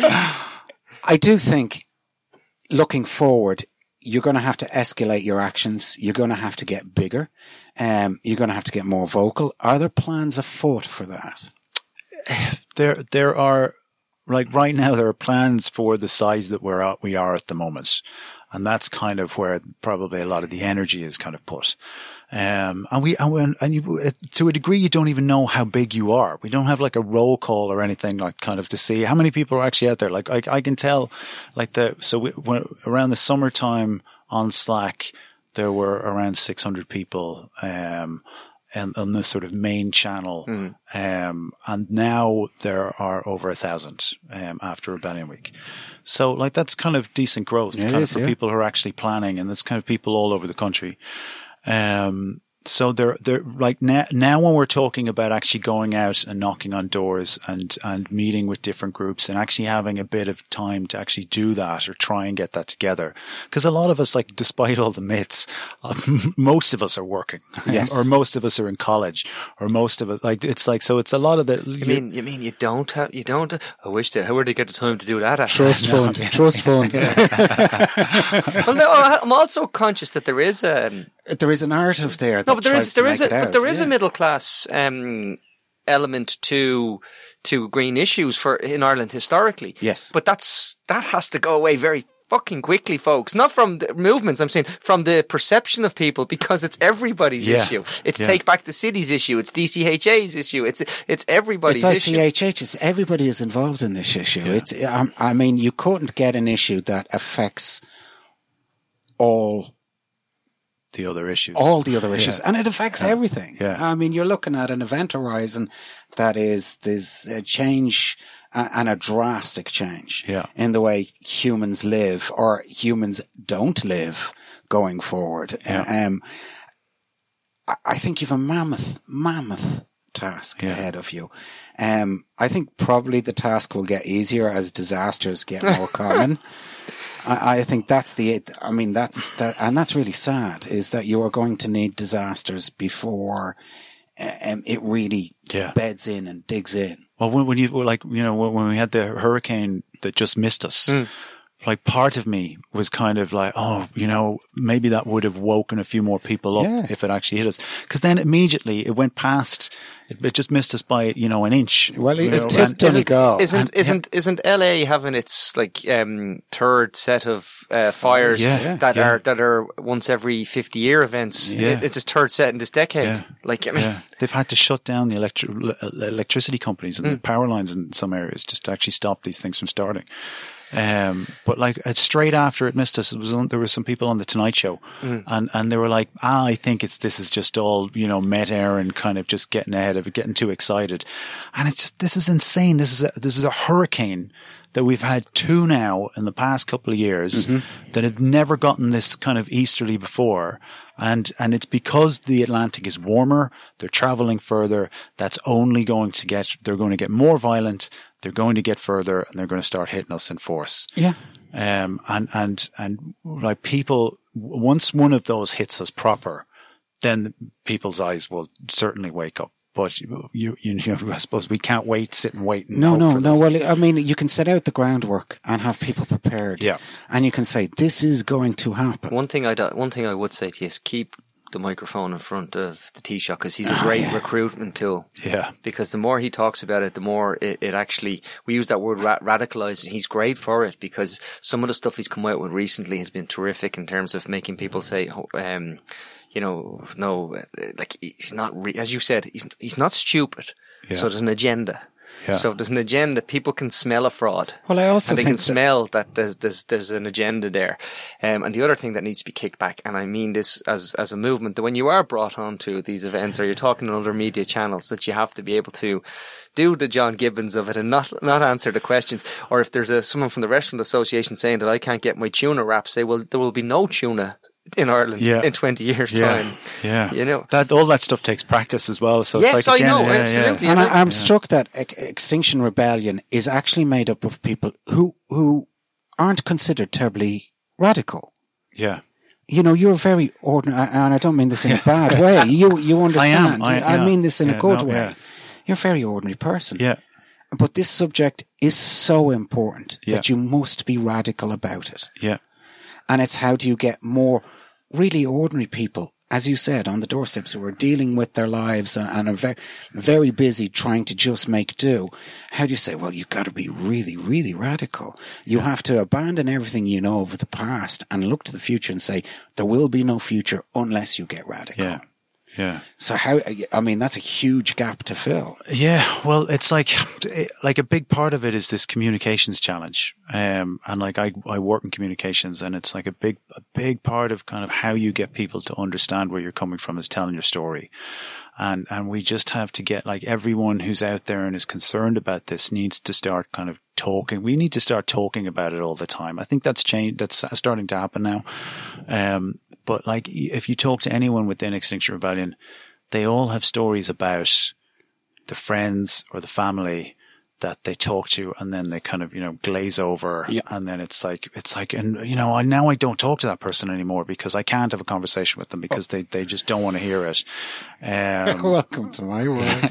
B: I do think, looking forward, you're going to have to escalate your actions. You're going to have to get bigger. Um, you're going to have to get more vocal. Are there plans afoot for that?
C: there there are, like, right now there are plans for the size that we're at, we are at the moment, and that's kind of where probably a lot of the energy is kind of put. Um, and we, and, when, and you, to a degree, you don't even know how big you are. We don't have like a roll call or anything, like, kind of to see how many people are actually out there. Like, I, I can tell, like, the, so we, when, around the summertime on Slack, there were around six hundred people, um, and on the sort of main channel.
A: Mm.
C: Um, and now there are over a thousand, um, after Rebellion Week. So, like, that's kind of decent growth,
B: It
C: kind
B: is,
C: of for
B: yeah.
C: people who are actually planning, and that's kind of people all over the country. Um, so they're, they're like now, now when we're talking about actually going out and knocking on doors and, and meeting with different groups and actually having a bit of time to actually do that or try and get that together. Cause a lot of us, like, despite all the myths, uh, most of us are working.
B: Yes.
C: Or most of us are in college, or most of us, like, it's like, so it's a lot of the,
A: You mean, you mean you don't have, you don't, I wish they, how would they get the time to do that? At?
B: Trust fund. Trust fund.
A: Well, no, I'm also conscious that there is a,
B: There is a narrative there. That
A: no, but there
B: tries
A: is,
B: to
A: there is a,
B: make it
A: but
B: out.
A: there is
B: Yeah.
A: a middle class, um, element to, to green issues for, in Ireland historically.
B: Yes.
A: But that's, that has to go away very fucking quickly, folks. Not from the movements, I'm saying from the perception of people, because it's everybody's
C: Yeah.
A: issue. It's
C: Yeah.
A: Take Back the City's issue. It's D C H A's issue. It's, it's everybody's
B: It's
A: issue.
B: I C H H. It's everybody is involved in this issue. It's, um, I mean, you couldn't get an issue that affects all
C: the other issues.
B: all the other issues,
C: Yeah.
B: and it affects everything.
C: Yeah.
B: I mean, you're looking at an event horizon that is there's a change uh, and a drastic change
C: Yeah.
B: in the way humans live or humans don't live going forward.
C: Yeah.
B: Um, I- I think you've a mammoth, mammoth task
C: Yeah.
B: ahead of you. Um, I think probably the task will get easier as disasters get more common. I, I think that's the, I mean, that's, that, and that's really sad, is that you are going to need disasters before um, it really
C: yeah.
B: beds in and digs in.
C: Well, when, when you, like, you know, when we had the hurricane that just missed us, mm. like part of me was kind of like, oh, you know, maybe that would have woken a few more people up yeah. if it actually hit us. Because then immediately it went past, it, it just missed us by, you know, an inch.
B: Well,
C: it,
B: it's just done a go.
A: Isn't,
C: and,
A: isn't,
C: yeah.
A: isn't L A having its like, um, third set of, uh, fires
C: yeah,
A: that
C: yeah.
A: are, that are once every fifty year events?
C: Yeah.
A: It's its third set in this decade.
C: Yeah.
A: Like, I mean,
C: yeah. they've had to shut down the electri- electricity companies and mm. the power lines in some areas just to actually stop these things from starting. Um, but like straight after it missed us, it was on, there were some people on the Tonight Show, mm. and and they were like, ah, I think it's this is just all you know, met air and kind of just getting ahead of it, getting too excited, and it's just this is insane. This is a, this is a hurricane that we've had two now in the past couple of years mm-hmm. that have never gotten this kind of easterly before. And, and it's because the Atlantic is warmer. They're traveling further. That's only going to get, they're going to get more violent. They're going to get further and they're going to start hitting us in force.
B: Yeah.
C: Um, and, and, and like people, once one of those hits us proper, then people's eyes will certainly wake up. But you, you, you know, I suppose we can't wait, sit and wait. And
B: no, no, no. Well,
C: things.
B: I mean, you can set out the groundwork and have people prepared.
C: Yeah.
B: And you can say, this is going to happen.
A: One thing I, one thing I would say to you is keep the microphone in front of the Taoiseach because he's a great oh, yeah. recruitment tool.
C: Yeah.
A: Because the more he talks about it, the more it, it actually, we use that word ra- radicalized. He's great for it because some of the stuff he's come out with recently has been terrific in terms of making people say, um, you know, no, like he's not, re- as you said, he's he's not stupid. Yeah. So there's an agenda. Yeah. So there's an agenda. People can smell a fraud.
B: Well, I also
A: and they
B: think
A: can that smell that there's there's there's an agenda there. Um, and the other thing that needs to be kicked back, and I mean this as as a movement, that when you are brought onto these events or you're talking on other media channels, that you have to be able to do the John Gibbons of it and not not answer the questions. Or if there's a someone from the Restaurant Association saying that I can't get my tuna wrap, say, well, there will be no tuna in Ireland
C: yeah.
A: in twenty years
C: yeah.
A: time.
C: Yeah.
A: You know,
C: that, all that stuff takes practice as well. So
A: yes,
C: it's like, again,
A: I know,
C: yeah,
A: absolutely.
C: Yeah.
B: And I, I'm
C: yeah.
B: struck that Ex- Extinction Rebellion is actually made up of people who, who aren't considered terribly radical.
C: Yeah.
B: You know, you're very ordinary, and I don't mean this in a bad way. You, you understand.
C: I am. I,
B: I
C: yeah.
B: mean this in
C: yeah,
B: a good
C: no,
B: way.
C: Yeah.
B: You're a very ordinary person.
C: Yeah.
B: But this subject is so important
C: yeah.
B: that you must be radical about it.
C: Yeah.
B: And it's how do you get more really ordinary people, as you said, on the doorsteps who are dealing with their lives and, and are very, very busy trying to just make do. How do you say, well, you've got to be really, really radical. You yeah. have to abandon everything you know of the past and look to the future and say, there will be no future unless you get radical.
C: Yeah. Yeah.
B: So how, I mean, that's a huge gap to fill.
C: Yeah. Well, it's like, like a big part of it is this communications challenge. Um, and like I, I work in communications and it's like a big, a big part of kind of how you get people to understand where you're coming from is telling your story. And, and we just have to get like everyone who's out there and is concerned about this needs to start kind of talking. We need to start talking about it all the time. I think that's changed. That's starting to happen now. Um, But like, if you talk to anyone within Extinction Rebellion, they all have stories about the friends or the family that they talk to, and then they kind of, you know, glaze over, yeah. and then it's like, it's like, and you know, I now I don't talk to that person anymore because I can't have a conversation with them because they, they just don't want to hear it. Um,
B: Welcome to my world.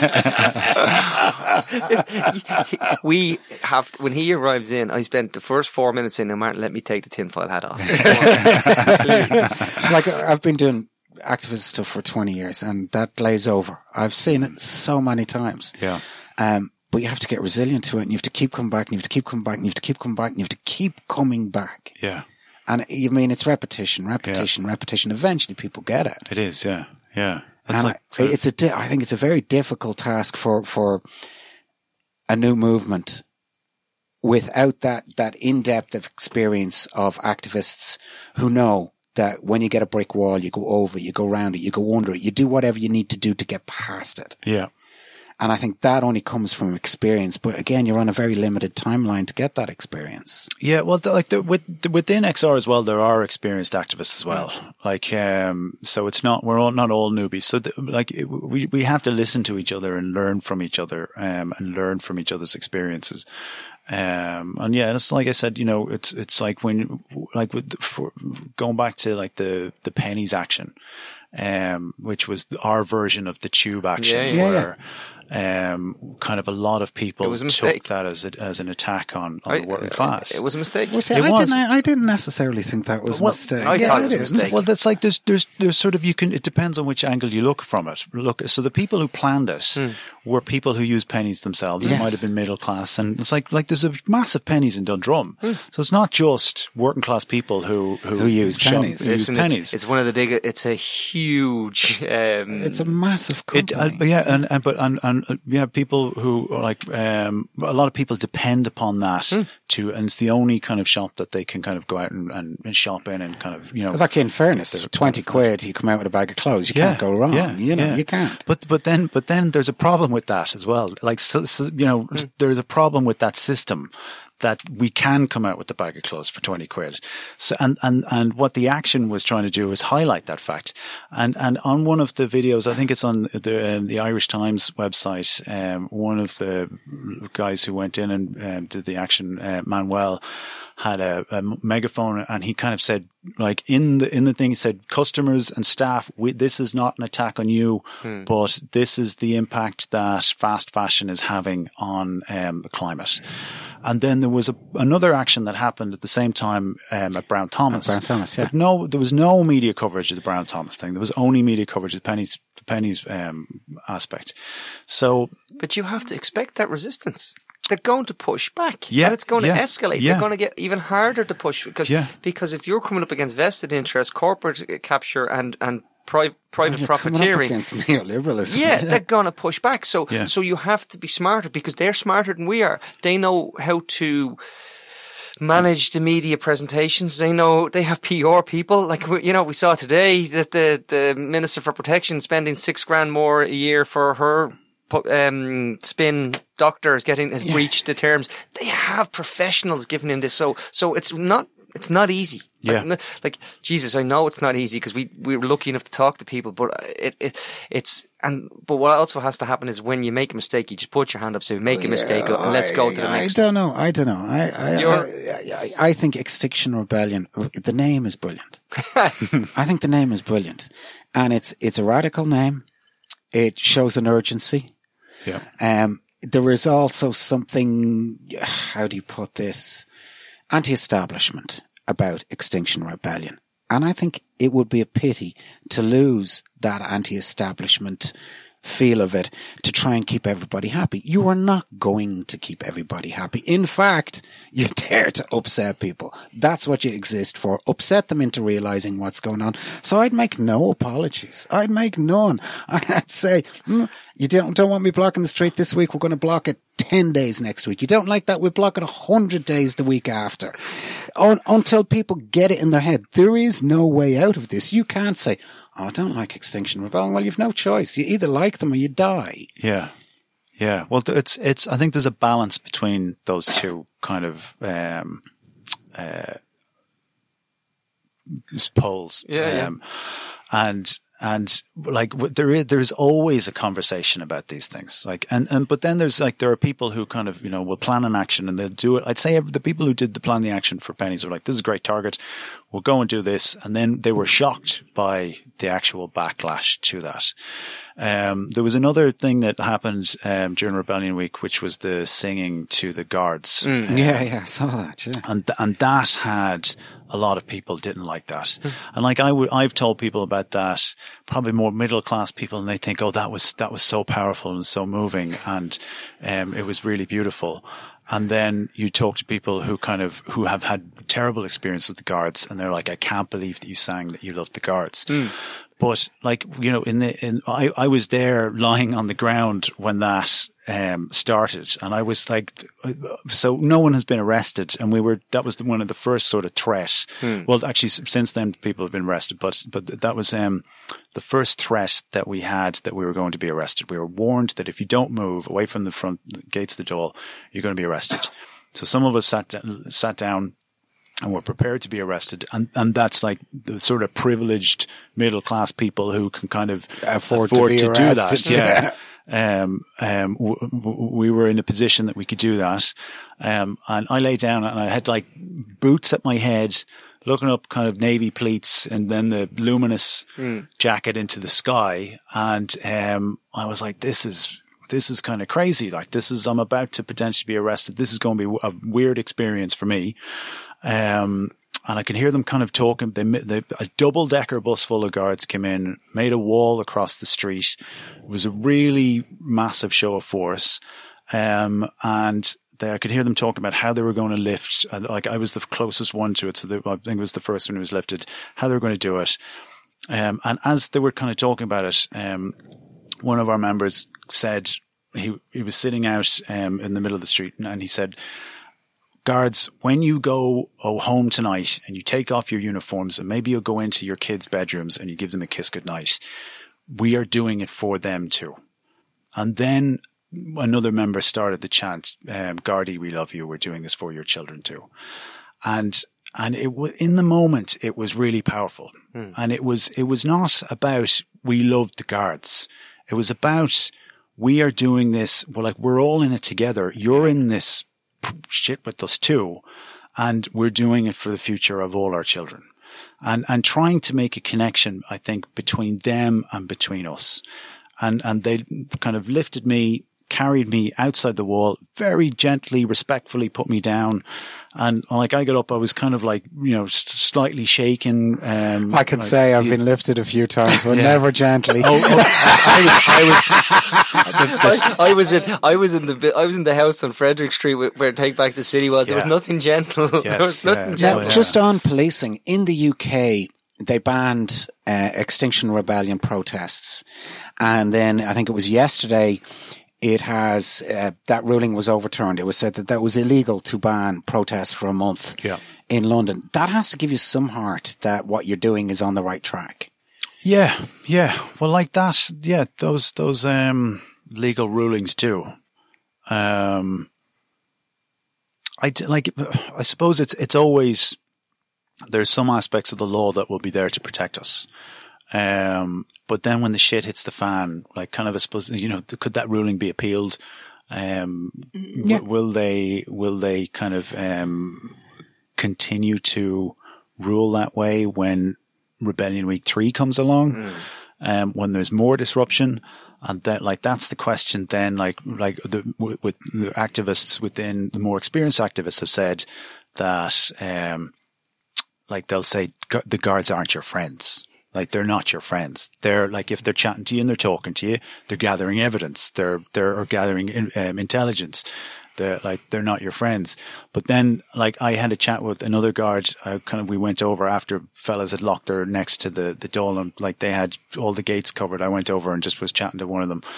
A: We have, when he arrives in, I spent the first four minutes in, and Martin, let me take the tinfoil hat off.
B: Like, I've been doing activist stuff for twenty years, and that glaze over. I've seen it so many times.
C: Yeah.
B: Um, but you have to get resilient to it, and you have to keep coming back, and you have to keep coming back, and you have to keep coming back, and you have to keep coming back.
C: Yeah.
B: And you mean it's repetition, repetition, yeah. repetition. Eventually people get it.
C: It is, yeah. Yeah. That's
B: and
C: like,
B: I, it's a di- I think it's a very difficult task for, for a new movement without that, that in-depth experience of activists who know that when you get a brick wall, you go over it, you go around it, you go under it, you do whatever you need to do to get past it.
C: Yeah.
B: And I think that only comes from experience. But again, you're on a very limited timeline to get that experience.
C: Yeah, well, the, like the, with, the, within X R as well, there are experienced activists as well. Like, um, so it's not, we're all not all newbies. So the, like, it, we, we have to listen to each other and learn from each other, um, and learn from each other's experiences. Um, and yeah, it's like I said, you know, it's, it's like when, like with, for, going back to like the, the pennies action, um, which was our version of the tube action
A: yeah, yeah.
C: where, um, kind of a lot of people took that as a, as an attack on, on
A: I,
C: the working class.
A: It was a mistake.
B: Well, see,
C: it
B: I
C: was.
B: didn't. I didn't necessarily think that was
C: well,
B: a mistake.
A: I
B: yeah,
A: thought it was a
B: is.
A: mistake.
C: Well, that's like there's there's there's sort of you can. It depends on which angle you look from it. Look, so the people who planned it
A: mm.
C: were people who used pennies themselves.
B: Yes.
C: It might have been middle class, and it's like like there's a massive pennies in Dundrum.
A: Mm.
C: So it's not just working class people who who,
B: Who use
C: shop,
B: pennies.
C: Who use
A: Listen,
C: pennies.
A: It's, it's one of the big. It's a huge. Um,
B: It's a massive
C: It,
B: company.
C: uh, yeah, and, and but and, and uh, yeah, people who are like um, a lot of people depend upon that
A: Mm.
C: to, and it's the only kind of shop that they can kind of go out and, and, and shop in and kind of you know.
B: Like in fairness, twenty quid, you come out with a bag of clothes. You can't go wrong.
C: Yeah,
B: you know,
C: yeah.
B: you can't.
C: But but then but then there's a problem with that as well. Like so, so, you know,
B: Mm.
C: there's a problem with that system that we can come out with the bag of clothes for twenty quid. So and and and what the action was trying to do is highlight that fact. And and on one of the videos, I think it's on the um, the Irish Times website. Um, one of the guys who went in and um, did the action, uh, Manuel, had a, a megaphone, and he kind of said, like in the in the thing, he said, "Customers and staff, we, this is not an attack on you, hmm. but this is the impact that fast fashion is having on um, the climate." And then there was a, another action that happened at the same time um, at Brown Thomas.
B: At Brown Thomas, yeah.
C: But no, there was no media coverage of the Brown Thomas thing. There was only media coverage of the pennies, the pennies um, aspect. So,
A: but you have to expect that resistance. They're going to push back.
C: Yeah,
A: and it's going
C: yeah,
A: to escalate.
C: yeah.
A: They're going to get even harder to push because
C: Yeah.
A: because if you're coming up against vested interest, corporate capture, and and pri- private
B: You're coming up
A: profiteering,
B: against neoliberalism.
A: yeah, they're going to push back. So
C: Yeah.
A: so you have to be smarter because they're smarter than we are. They know how to manage the media presentations. They know they have P R people. Like, we- you know, we saw today that the, the Minister for Protection spending six grand more a year for her um, spin doctors getting has
B: Yeah.
A: breached the terms. They have professionals giving him this. So, so it's not, it's not easy.
C: Yeah.
A: Like, like, Jesus, I know it's not easy because we, we were lucky enough to talk to people, but it, it, it's, and, but what also has to happen is when you make a mistake, you just put your hand up, say, make a mistake,
B: Yeah,
A: and let's go to the
B: I,
A: next.
B: I don't know. I don't know. I I,
A: You're-
B: I, I, I think Extinction Rebellion. The name is brilliant. I think the name is brilliant, and it's it's a radical name. It shows an urgency.
C: yeah.
B: Um, there is also something. How do you put this? Anti-establishment about Extinction Rebellion, and I think it would be a pity to lose that anti-establishment feel of it to try and keep everybody happy. You are not going to keep everybody happy. In fact, you're there to upset people. That's what you exist for. Upset them into realizing what's going on. So I'd make no apologies. I'd make none. I'd say, mm, you don't, don't want me blocking the street this week. We're going to block it ten days next week. You don't like that? We'll block it one hundred days the week after. Un- until people get it in their head. There is no way out of this. You can't say, oh, I don't like Extinction Rebellion. Well, you've no choice. You either like them or you die.
C: Yeah. Yeah. Well, it's, it's, I think there's a balance between those two kind of, um, uh, poles.
A: Yeah,
C: um, And, and like w- there is, there's always a conversation about these things. Like, and, and, but then there's like, there are people who kind of, you know, will plan an action and they'll do it. I'd say the people who did the plan the action for pennies were like, this is a great target. We'll go and do this. And then they were shocked by the actual backlash to that. Um, there was another thing that happened, um, during Rebellion Week, which was the singing to the guards.
A: Mm.
B: Yeah, yeah, I saw that, yeah.
C: And, th- and that had a lot of people didn't like that. And like I would, I've told people about that, probably more middle class people, and they think, oh, that was, that was so powerful and so moving. And, um, it was really beautiful. And then you talk to people who kind of, who have had terrible experience with the guards, and they're like, I can't believe that you sang that you loved the guards. Mm. But like, you know, in the, in, I, I was there lying on the ground when that, um, started, and I was like, so no one has been arrested, and we were, that was the, one of the first sort of threat. Hmm. Well, actually, since then people have been arrested, but, but that was, um, the first threat that we had that we were going to be arrested. We were warned that if you don't move away from the front gates of the Dáil, you're going to be arrested. So some of us sat, sat down, and we're prepared to be arrested. And, and that's like the sort of privileged middle class people who can kind of
B: afford,
C: afford
B: to,
C: to,
B: be
C: do
B: arrested.
C: that. Yeah. um, um, w- w- we were in a position that we could do that. Um, and I lay down and I had like boots at my head, looking up kind of navy pleats and then the luminous mm. jacket into the sky. And, um, I was like, this is, this is kind of crazy. Like this is, I'm about to potentially be arrested. This is going to be a weird experience for me. Um, and I can hear them kind of talking. They, they, a double decker bus full of guards came in, made a wall across the street. It was a really massive show of force. Um, and they, I could hear them talking about how they were going to lift. Uh, like I was the closest one to it. So they, I think it was the first one who was lifted, how they were going to do it. Um, and as they were kind of talking about it, um, one of our members said, he, he was sitting out, um, in the middle of the street and he said, guards, when you go oh, home tonight and you take off your uniforms and maybe you'll go into your kids' bedrooms and you give them a kiss goodnight, we are doing it for them too. And then another member started the chant, um, Gardaí, we love you. We're doing this for your children too. And, and it was, in the moment, it was really powerful. Mm. And it was, it was not about we loved the guards. It was about we are doing this. Well, like we're all in it together. You're in this shit with us too. And we're doing it for the future of all our children. And, and trying to make a connection, I think, between them and between us. And, and they kind of lifted me, carried me outside the wall, very gently, respectfully put me down. And like I got up, I was kind of like, you know, st- slightly shaken. Um,
B: I can
C: like,
B: say I've been lifted a few times, but
C: yeah.
B: never gently.
C: Oh, oh, I, I was, I was, the, the,
A: I, I was in, I was in the, I was in the house on Frederick Street where Take Back the City was. There yeah. was nothing gentle.
C: Yes,
A: there was nothing
C: yeah.
A: gentle.
B: Now, just on policing, in the U K, they banned uh, Extinction Rebellion protests. And then I think it was yesterday, it has, uh, that ruling was overturned. It was said that that was illegal to ban protests for a month
C: yeah.
B: in London. That has to give you some heart that what you're doing is on the right track.
C: Yeah, yeah. Well, like that, yeah, those, those, um, legal rulings too. Um, I, like, I suppose it's, it's always, there's some aspects of the law that will be there to protect us. Um, but then when the shit hits the fan, like kind of, I suppose, you know, could that ruling be appealed? Um, yeah. w- will they, will they kind of, um, continue to rule that way when Rebellion Week three comes along? Mm. Um, when there's more disruption? And that, like, that's the question then, like, like the, with, with the activists within, the more experienced activists have said that, um, like they'll say the guards aren't your friends. Like they're not your friends. They're like, if they're chatting to you and they're talking to you, they're gathering evidence. They're, they're gathering um, intelligence. They're like, they're not your friends. But then, like, I had a chat with another guard. I kind of, we went over after fellas had locked her next to the, the door and like they had all the gates covered. I went over and just was chatting to one of them,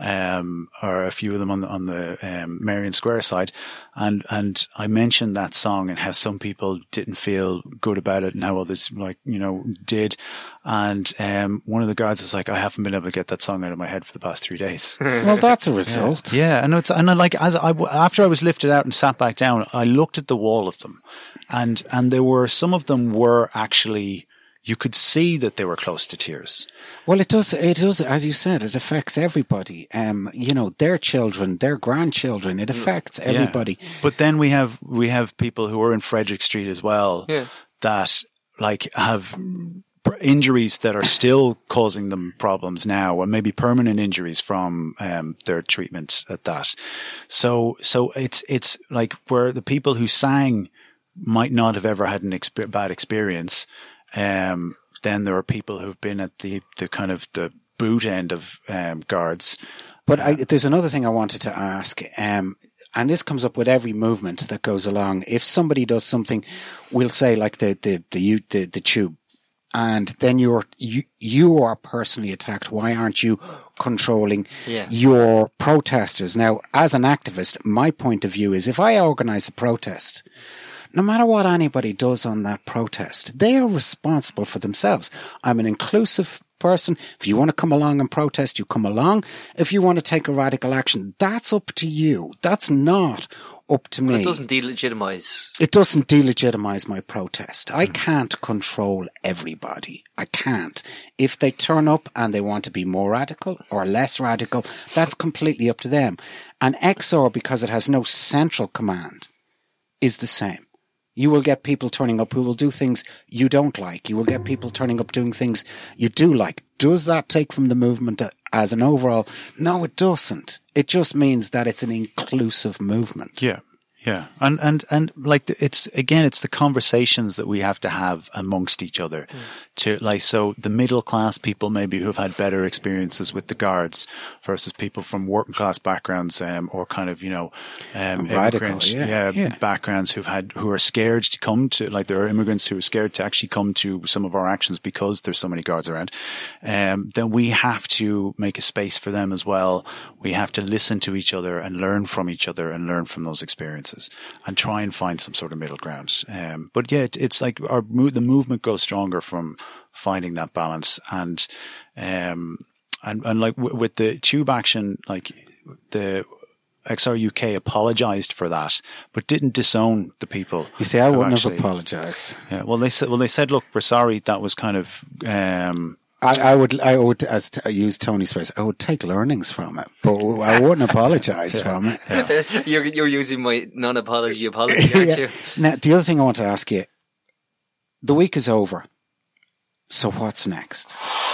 C: um, or a few of them on the, on the, um, Merrion Square side. And, and I mentioned that song and how some people didn't feel good about it and how others, like, you know, did. And, um, one of the guards is like, I haven't been able to get that song out of my head for the past three days.
B: Well, that's a result.
C: Yeah. yeah and it's, and I like, as I, after I was lifted out and sat back down, I looked at the wall of them and, and there were, some of them were actually, you could see that they were close to tears.
B: Well, it does, it does, as you said, it affects everybody. Um, you know, their children, their grandchildren, it affects everybody.
C: Yeah. But then we have, we have people who are in Frederick Street as well
A: yeah.
C: that like have injuries that are still causing them problems now, or maybe permanent injuries from, um, their treatment at that. So, so it's, it's like where the people who sang might not have ever had an exp- bad experience. Um, then there are people who've been at the, the kind of the boot end of, um, guards.
B: But I, there's another thing I wanted to ask, um, and this comes up with every movement that goes along. If somebody does something, we'll say like the, the, the, the, the tube, and then you're, you, you are personally attacked. Why aren't you controlling
A: yeah.
B: your protesters? Now, as an activist, my point of view is if I organize a protest, no matter what anybody does on that protest, they are responsible for themselves. I'm an inclusive person. If you want to come along and protest, you come along. If you want to take a radical action, that's up to you. That's not up to me.
A: Well, it doesn't delegitimize.
B: It doesn't delegitimize my protest. I can't control everybody. I can't. If they turn up and they want to be more radical or less radical, that's completely up to them. And X R, because it has no central command, is the same. You will get people turning up who will do things you don't like. You will get people turning up doing things you do like. Does that take from the movement as an overall? No, it doesn't. It just means that it's an inclusive movement.
C: Yeah. Yeah. And, and, and like it's, again, it's the conversations that we have to have amongst each other mm. to like, so the middle class people maybe who've had better experiences with the guards versus people from working class backgrounds, um, or kind of, you know, um,
B: radical, yeah,
C: yeah,
B: yeah.
C: backgrounds who've had, who are scared to come to, like there are immigrants who are scared to actually come to some of our actions because there's so many guards around. Um, then we have to make a space for them as well. We have to listen to each other and learn from each other and learn from those experiences. And try and find some sort of middle ground. Um, but yeah, it, it's like our mo- the movement grows stronger from finding that balance. And, um, and, and like w- with the tube action, like the X R U K apologized for that, but didn't disown the people.
B: You see, I wouldn't
C: actually,
B: have apologized.
C: Yeah. Well, they said, well, they said, look, we're sorry. That was kind of, um,
B: I, I would, I would, as t- I use Tony's phrase, I would take learnings from it, but I wouldn't apologize yeah. from it.
A: Yeah. You're, you're using my non-apology apology, aren't
B: yeah.
A: you?
B: Now, the other thing I want to ask you, the week is over. So what's next?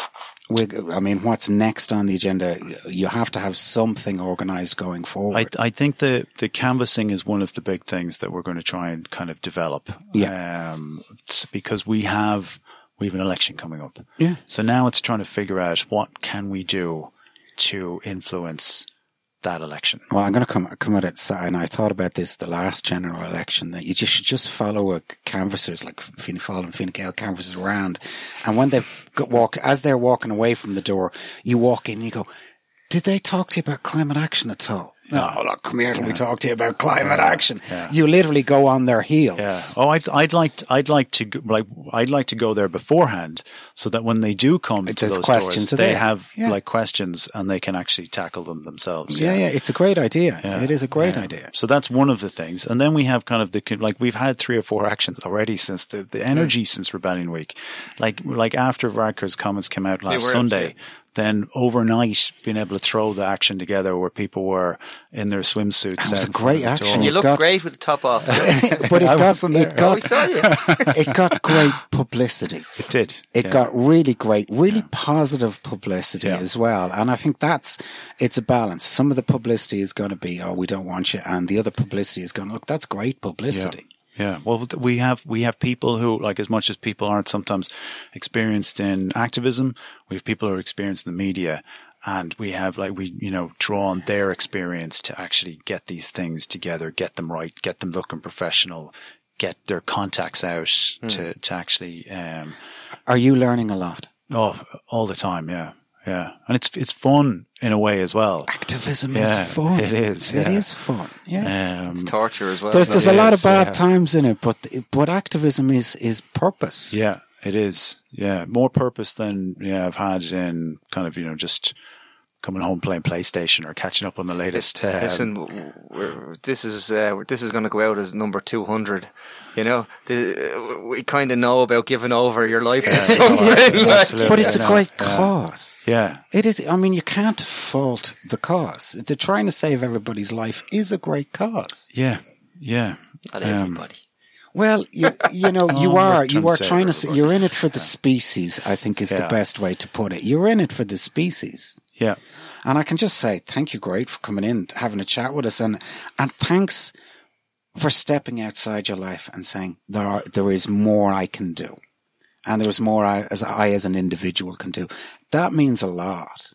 B: We, I mean, what's next on the agenda? You have to have something organized going forward.
C: I, I think the, the canvassing is one of the big things that we're going to try and kind of develop.
B: Yeah.
C: Um, because we have, we have an election coming up.
B: Yeah.
C: So now it's trying to figure out what can we do to influence that election.
B: Well, I'm going to come come at it, and I thought about this the last general election, that you just should just follow a canvassers like Fianna Fáil and Fine Gael canvassers around, and when they walk, as they're walking away from the door, you walk in and you go, did they talk to you about climate action at all? No, look, come here till yeah. we talk to you about climate yeah. action. Yeah. You literally go on their heels.
C: Yeah. Oh, I'd, I'd like, to, I'd like to, go, like, I'd like to go there beforehand, so that when they do come
B: it
C: to those
B: questions
C: doors, they
B: there.
C: have
B: yeah.
C: like questions and they can actually tackle them themselves.
B: Yeah,
C: yeah,
B: yeah, it's a great idea.
C: Yeah.
B: It is a great
C: yeah.
B: idea.
C: So that's one of the things, and then we have kind of the like we've had three or four actions already since the the energy mm. since Rebellion Week, like like after Varadkar's comments came out last Sunday. Actually. Then overnight, being able to throw the action together where people were in their swimsuits.
B: It was a great action.
A: You looked
B: got,
A: great with the top off.
B: but it got, it, got,
A: oh, we saw you.
B: it got great publicity.
C: It did.
B: It
C: yeah.
B: got really great, really yeah. positive publicity
C: yeah.
B: as well. And I think that's, it's a balance. Some of the publicity is going to be, oh, we don't want you. And the other publicity is going, look, that's great publicity.
C: Yeah. Yeah, well, we have we have people who, like, as much as people aren't sometimes experienced in activism, we have people who are experienced in the media, and we have, like, we, you know, draw on their experience to actually get these things together, get them right, get them looking professional, get their contacts out mm. to, to actually. Um,
B: are you learning a lot?
C: Oh, all the time, yeah. Yeah. And it's, it's fun in a way as well.
B: Activism
C: yeah,
B: is fun.
C: It is.
B: It
C: yeah.
B: is fun. Yeah.
A: Um, it's torture as well.
B: There's, there's a lot
C: is,
B: of bad
C: yeah.
B: times in it, but, but activism is, is purpose.
C: Yeah, it is. Yeah. More purpose than, yeah, I've had in kind of, you know, just coming home playing PlayStation or catching up on the latest. Um,
A: Listen, we're, this is, uh, this is going to go out as number two hundred. You know, the, we kind of know about giving over your life
C: yeah,
A: to someone.
C: no,
A: like,
B: but it's a great
C: yeah.
B: cause.
C: Yeah.
B: It is. I mean, you can't fault the cause. The trying to save everybody's life is a great cause.
C: Yeah. Yeah.
A: Not
C: um,
A: everybody.
B: Well, you, you know, you
C: oh,
B: are, you are trying
C: to,
B: to, you're in it for the species, I think is
C: yeah.
B: the best way to put it. You're in it for the species.
C: Yeah.
B: And I can just say, thank you, great, for coming in, having a chat with us. And, and thanks for stepping outside your life and saying there are, there is more I can do. And there is more I, as I, as an individual can do. That means a lot.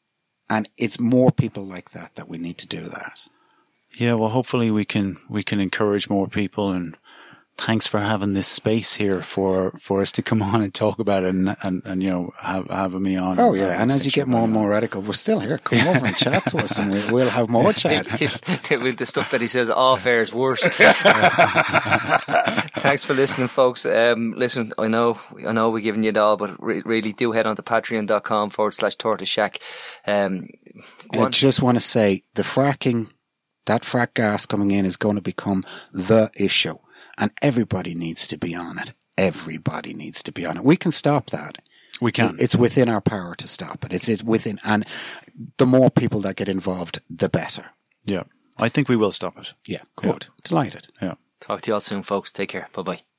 B: And it's more people like that that we need to do that.
C: Yeah. Well, hopefully we can, we can encourage more people and thanks for having this space here for, for us to come on and talk about it and, and, and you know, have, having me on.
B: Oh, yeah. And as you get more and more radical, we're still here. Come over and chat to us and we'll, we'll have more chats.
A: With the stuff that he says off air is worse. Thanks for listening, folks. Um, listen, I know, I know we're giving you it all, but re- really do head on to patreon.com forward slash Tortoise Shack. Um,
B: I just want to say the fracking, that frack gas coming in is going to become the issue. And everybody needs to be on it. Everybody needs to be on it. We can stop that.
C: We can.
B: It's within our power to stop it. It's it within, and the more people that get involved, the better.
C: Yeah. I think we will stop it.
B: Yeah. Good. Yeah. Delighted.
C: Yeah.
A: Talk to you all soon, folks. Take care. Bye bye.